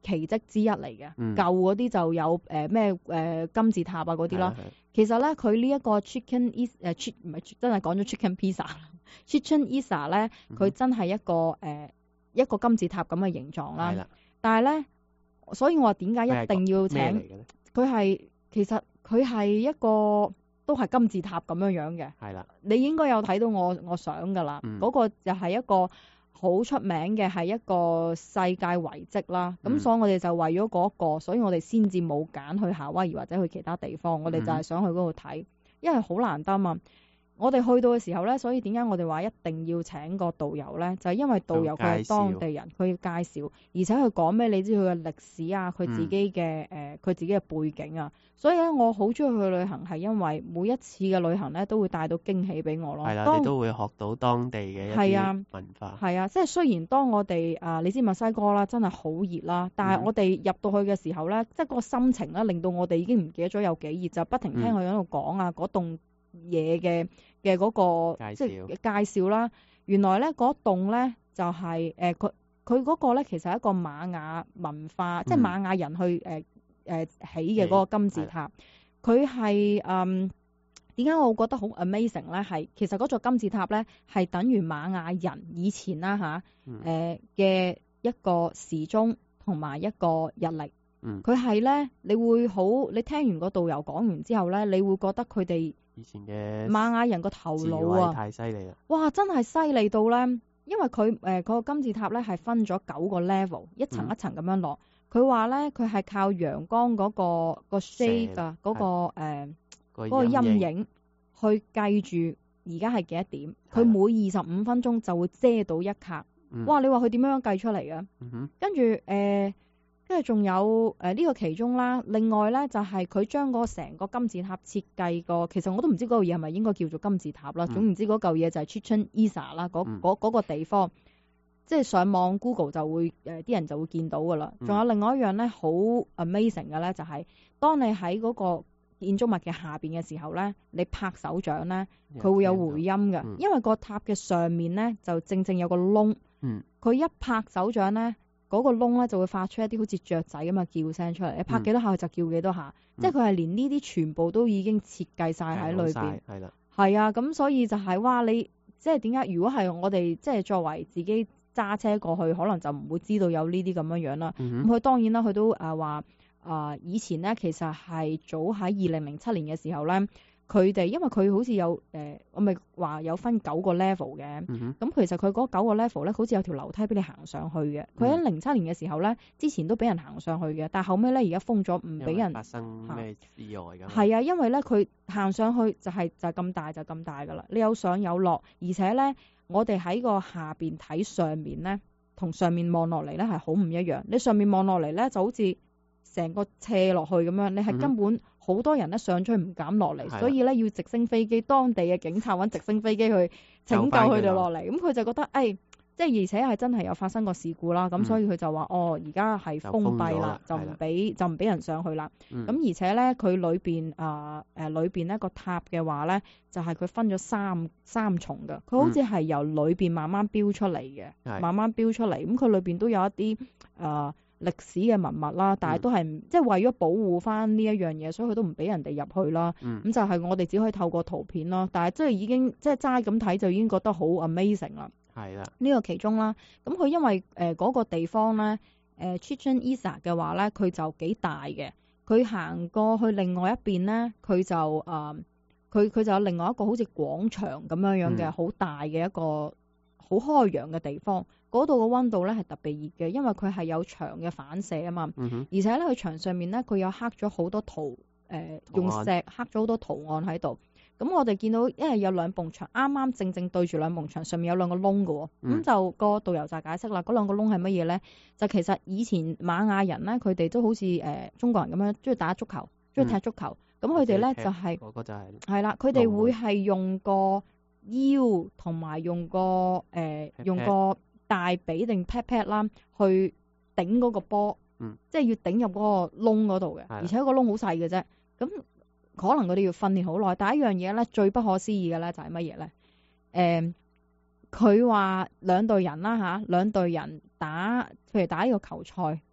奇蹟之一嚟嘅。 嗯、 舊嗰啲就有誒咩誒金字塔啊嗰啲啦。其實咧，佢呢一個 chicken is 誒 chick 唔係真係講咗 chicken pizza，chicken isa 咧，佢真係一個誒、呃、一個金字塔咁嘅形狀啦。 嗯、 但係咧，所以我話點解一定要請佢係其實佢係一個都係金字塔咁樣樣嘅。係啦，你應該有睇到我我相㗎啦。嗰、嗯、個就係一個好出名嘅係一個世界遺跡啦，咁、嗯、所以我哋就為咗嗰、那個，所以我哋先至冇揀去夏威夷或者去其他地方，我哋就係想去嗰度睇，因為好難得嘛。我哋去到嘅時候咧，所以點解我哋話一定要請個導遊咧？就係、是、因為導遊佢係當地人，佢要介紹，而且佢講咩你知佢嘅歷史啊，佢自己嘅誒佢自己嘅背景啊。所以咧，我好中意去旅行係因為每一次嘅旅行咧都會帶到驚喜俾我咯。係啦，你都會學到當地嘅一啲文化。係啊，即係雖然當我哋啊，你知墨西哥啦，真係好熱啦，但係我哋入到去嘅時候咧，嗯、即係個心情咧，令到我哋已經唔記得咗有幾熱，就不停聽佢喺度講啊嗰棟嘢嘅嘅嗰個即係介紹啦。原來咧嗰棟咧就係誒佢佢嗰個咧其實係一個瑪雅文化，嗯、即係瑪雅人去誒。呃誒、呃、起嘅嗰個金字塔，佢係誒點解我會覺得好 amazing 咧？係其實嗰座金字塔咧係等於瑪雅人以前啦嚇誒嘅一個時鐘同埋一個日曆。佢係咧，你會好你聽完個導遊講完之後咧，你會覺得佢哋以前嘅瑪雅人個頭腦啊太犀利啦！哇，真係犀利到咧，因為佢誒嗰個金字塔咧係分咗九個 level， 一層一層咁樣落。佢話咧，佢係靠陽光嗰、嗰個、嗰個 shade 啊，嗰、嗰個誒嗰、呃嗰個陰影去計住而家係幾多點。佢每二十五分鐘就會遮到一格。嗯、哇！你話佢點樣計出嚟嘅？嗯、跟住誒，跟住仲有誒呢、呃呢個其中啦。另外咧就係佢將嗰成個金字塔設計個，其實我都唔知嗰嚿嘢係咪應該叫做金字塔啦。嗯、總言之嗰嚿嘢就係 Chichen Itza 啦，嗰嗰嗰個地方。即係上網 Google 就會誒啲、呃、人就會見到㗎啦。仲有另外一樣咧好 amazing 嘅咧，就係、是、當你喺嗰個建築物嘅下邊嘅時候咧，你拍手掌咧，佢會有回音嘅。嗯、因為個塔嘅上面咧就正正有個窿，佢、嗯、一拍手掌咧，嗰、那個窿咧就會發出一啲好似雀仔咁嘅叫聲出嚟。你拍幾多下佢就叫幾多下，嗯、即係佢係連呢啲全部都已經設計晒喺裏邊。係啦，係啊，咁所以就係、是、哇，你即係點解？如果係我哋即係作為自己。揸車過去可能就唔會知道有呢啲咁樣樣啦。咁佢、嗯、哼當然啦，佢都誒話誒以前咧，其實係早喺二零零七年嘅時候咧，佢哋因為佢好似有誒、呃，我咪話有分九個 level 嘅。咁、嗯、哼其實佢嗰九個 level 咧，好似有條樓梯俾你行上去嘅。佢喺零七年嘅時候咧，之前都俾人行上去嘅，但係後尾咧而家封咗，唔俾人發生咩意外㗎。係啊，因為咧佢行上去就係、是、就係、是、咁大就咁大㗎啦。你有上有落，而且咧。我哋喺個下邊睇上面咧，同上面望落嚟咧係好唔一樣。你上面望落嚟咧就好似成個斜落去咁樣，你係根本好多人咧上去唔敢落嚟，嗯、所以咧要直升飛機，當地嘅警察揾直升飛機去拯救佢哋落嚟。咁佢就覺得誒。哎即係而且係真係有發生過事故啦，咁、嗯、所以佢就話哦，而家係封閉啦，就唔俾就唔俾人上去啦。咁、嗯、而且咧，佢裏邊啊誒裏邊咧個塔嘅話咧，就係、是、佢分咗三三重嘅，佢好似係由裏邊慢慢標出嚟嘅，嗯、慢慢標出嚟。咁佢裏邊都有一啲啊歷史嘅文物啦，但係都係、嗯、即係為咗保護翻呢一樣嘢，所以佢都唔俾人哋入去啦。咁、嗯、就係我哋只可以透過圖片咯，但係即係已經即係齋咁睇就已經覺得好 amazing 啦。係啦，呢個其中啦，咁佢因為誒嗰、呃那個地方咧，誒 Chichen Itza 嘅話咧，佢就幾大嘅。佢行過去另外一邊咧，佢就誒，佢、呃、佢就有另外一個好似廣場咁樣樣嘅好大嘅一個好開揚嘅地方。嗰度嘅溫度咧係特別熱嘅，因為佢係有牆嘅反射啊嘛。嗯、哼而且咧，佢牆上面咧，佢有刻咗好多圖，誒、呃、用石刻咗好多圖案喺度。咁我哋見到，因為有兩埲牆，啱啱正正對住兩埲牆，上面有兩個窿嘅喎。咁、嗯、就個導遊就解釋啦，嗰兩個窿係乜嘢咧？就其實以前瑪雅人咧，佢哋都好似誒、呃、中國人咁樣，中意打足球，中意踢足球。咁佢哋咧就係嗰個就係係啦，佢哋會係用個腰同埋用個誒、呃、用個大髀定 pat pat 啦，去頂嗰個波，嗯、即係要頂入嗰個窿嗰度嘅，的而且個窿好細嘅啫。咁可能佢哋要訓練好耐，但係一樣嘢咧，最不可思議嘅咧就係乜嘢咧？誒、呃，佢話兩隊人啦嚇，兩隊人打，譬如打呢個球賽，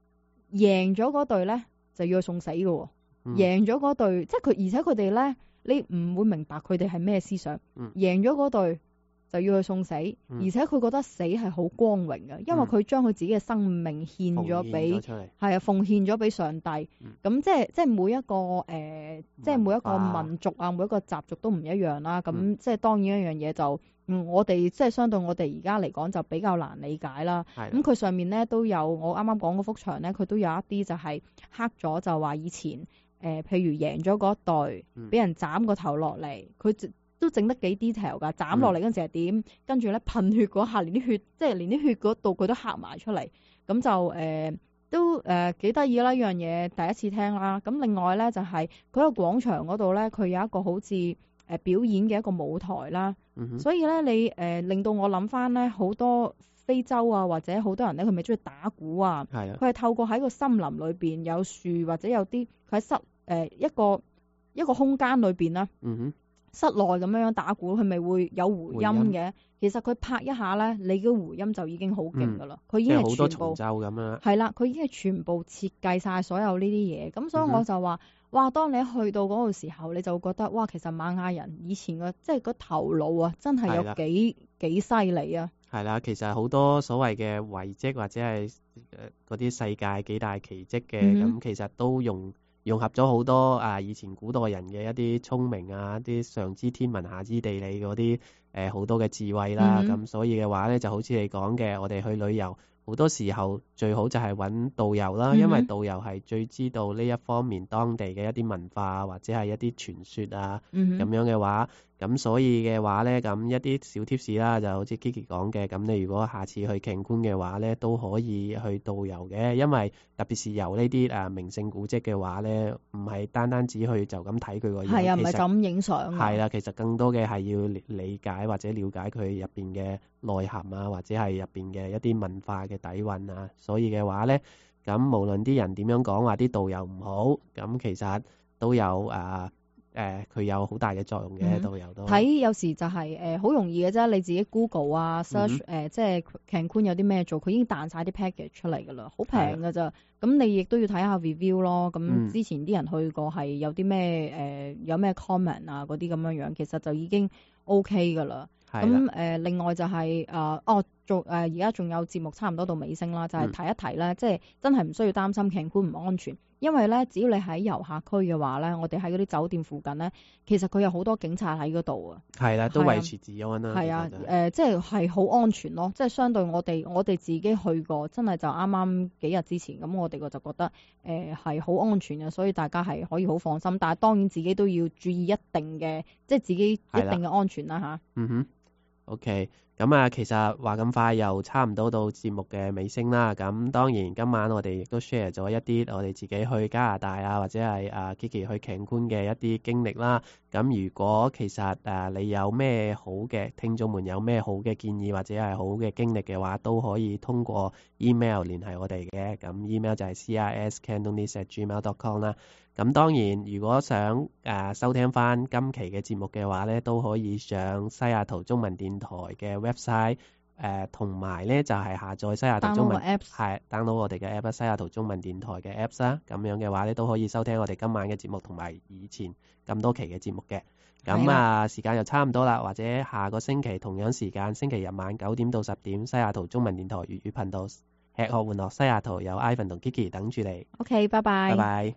贏咗嗰隊咧就要去送死嘅喎、哦，嗯、贏咗嗰隊，即係佢，而且佢哋咧，你唔會明白佢哋係咩思想。嗯、贏咗嗰隊就要去送死，嗯、而且佢覺得死係好光榮嘅，因為佢將佢自己嘅生命獻咗俾，係啊，奉獻咗俾上帝。咁、嗯、即係即係每一個誒，呃、即係每一個民族啊，每一個習俗都唔一樣啦。咁、嗯、即係當然一樣嘢就，嗯，我哋即係相對我哋而家嚟講就比較難理解啦。咁佢的上面咧都有我啱啱講嗰幅牆咧，佢都有一啲就係刻咗，就話以前誒、呃，譬如贏咗嗰隊，俾、嗯、人斬個頭落嚟，佢都整得幾 detail 㗎，斬落嚟嗰陣時係點，嗯、跟住咧噴血嗰下，連啲血，即係連啲血嗰度佢都刻埋出嚟，咁就誒、呃、都誒幾得意啦，呢樣嘢第一次聽啦。咁另外咧就係佢個廣場嗰度咧，佢有一個好似誒表演嘅一個舞台啦，嗯、哼所以咧你誒、呃、令到我諗翻咧好多非洲啊，或者好多人咧佢咪中意打鼓啊，佢係的透過喺個森林裏邊有樹或者有啲佢喺室誒、呃、一個一個空間裏邊啦。嗯哼室內咁樣樣打鼓，佢咪會有回音嘅。音其實佢拍一下咧，你嘅回音就已經好勁噶啦。佢、嗯、已經係全部奏咁樣。係啦，佢已經係全部設計晒所有呢啲嘢。咁所以我就話，嗯、哼哇！當你去到嗰個時候，你就會覺得，哇！其實瑪雅人以前嘅即係個頭腦啊，真係有幾的幾犀利啊。 係啦，其實好多所謂嘅遺跡或者係誒嗰啲世界幾大奇蹟嘅，咁、嗯、哼其實都用。融合咗好多啊，以前古代人嘅一啲聰明啊，一啲上知天文下知地理嗰啲誒好多嘅智慧啦。咁、嗯、哼所以嘅話咧，就好似你講嘅，我哋去旅遊好多時候最好就係揾導遊啦，嗯、哼因為導遊係最知道呢一方面當地嘅一啲文化或者係一啲傳說啊，咁、嗯、哼樣嘅話。咁所以嘅話咧，咁一啲小貼士啦，就好似 Kiki 講嘅，咁你如果下次去Cancun嘅話咧，都可以去導遊嘅，因為特別是遊呢啲誒名勝古蹟嘅話咧，唔係單單只去就咁睇佢個樣， 係啊，唔係就咁影相。 係啦，其實更多嘅係要理解或者了解佢入邊嘅內涵啊，或者係入邊嘅一啲文化嘅底蘊啊。所以嘅話咧，咁無論啲人點樣講話啲導遊唔好，咁其實都有誒。呃誒，佢、呃、有好大嘅作用嘅，導遊都睇有時就係誒好容易嘅啫，你自己 Google 啊 search 誒、嗯呃，即係 Cancun 有啲咩做，佢已經彈晒啲 package 出嚟噶啦，好平噶咋，咁的你亦都要睇下 review 咯，咁之前啲人去過係有啲咩誒，有咩 comment 啊嗰啲咁樣樣，其實就已經 OK 噶啦。咁誒的、呃，另外就係、是、誒、呃，哦，做誒而家仲有節目差唔多到尾聲啦，就係、是、提一提咧，嗯、即係真係唔需要擔心 Cancun 唔安全。因為咧，只要你喺遊客區嘅話咧，我哋喺嗰啲酒店附近咧，其實佢有好多警察喺嗰度啊。係啦， 都維持治安啦。 係啊，誒、呃，即係係好安全咯。即係相對我哋，我哋自己去過，真係就啱啱幾日之前，咁我哋個就覺得誒係好安全嘅，所以大家係可以好放心。但係當然自己都要注意一定嘅，即係自己一定嘅安全啦吓。 嗯哼。OK，咁啊，其實話咁快又差唔多到節目嘅尾聲啦。咁當然今晚我哋亦都 share 咗一啲我哋自己去加拿大啊，或者係啊 Kiki 去 Cancun 嘅一啲經歷啦。咁如果其實誒你有咩好嘅聽眾們有咩好嘅建議或者係好嘅經歷嘅話，都可以通過 email 聯繫我哋嘅。咁 email 就係 c r s cantonese at gmail dot com 啦。咁當然，如果想誒、呃、收聽翻今期嘅節目嘅話咧，都可以上西雅圖中文電台嘅 website，誒同埋咧就係、是、下載西雅圖中文 apps，係 download 我哋嘅 app， 西雅圖中文電台嘅 apps 啦。咁樣嘅話咧，都可以收聽我哋今晚嘅節目同埋以前咁多期嘅節目嘅。咁的啊，時間又差唔多啦，或者下個星期同樣時間，星期日晚九點到十點，西雅圖中文電台粵語頻道吃喝玩樂西雅圖有 Ivan 同 Kiki 等住你。 OK， 拜拜。 拜拜。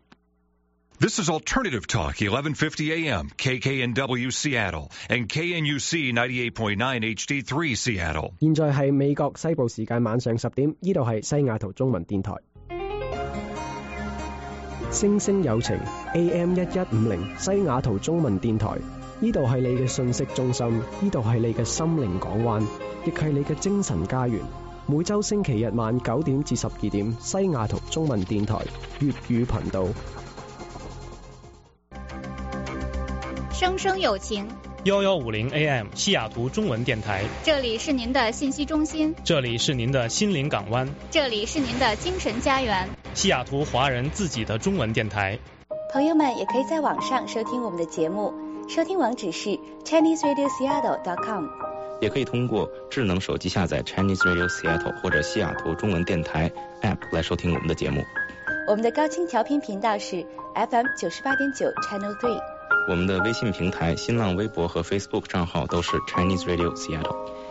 This is Alternative Talk, eleven fifty A M, K K N W Seattle, and K N U C ninety-eight point nine H D three Seattle. 現在係美國西部時間晚上十點，呢度係西雅圖中文電台。聲聲有情 A M 一一五零西雅圖中文電台，呢度係你嘅信息中心，呢度係你嘅心靈港灣，亦係你嘅精神家園。每週星期日晚九點至十二點，西雅圖中文電台粵語頻道。 聲聲有情， 幺幺五零 A M 西雅圖中文電台， 這裡是您的信息中心， 這裡是您的心靈港灣， 這裡是您的精神家園， 西雅圖華人自己的中文電台。 朋友們也可以在網上收聽我們的節目，收聽網址是 Chinese Radio Seattle dot com， 也可以通過智能手機下載 Chinese Radio Seattle 或者西雅圖中文電台 App 來收聽我們的節目。 我们的高清调频频道是 F M 九十八点九 Channel Three。 我们的微信平台、新浪微博和 Facebook 账号都是 Chinese Radio Seattle。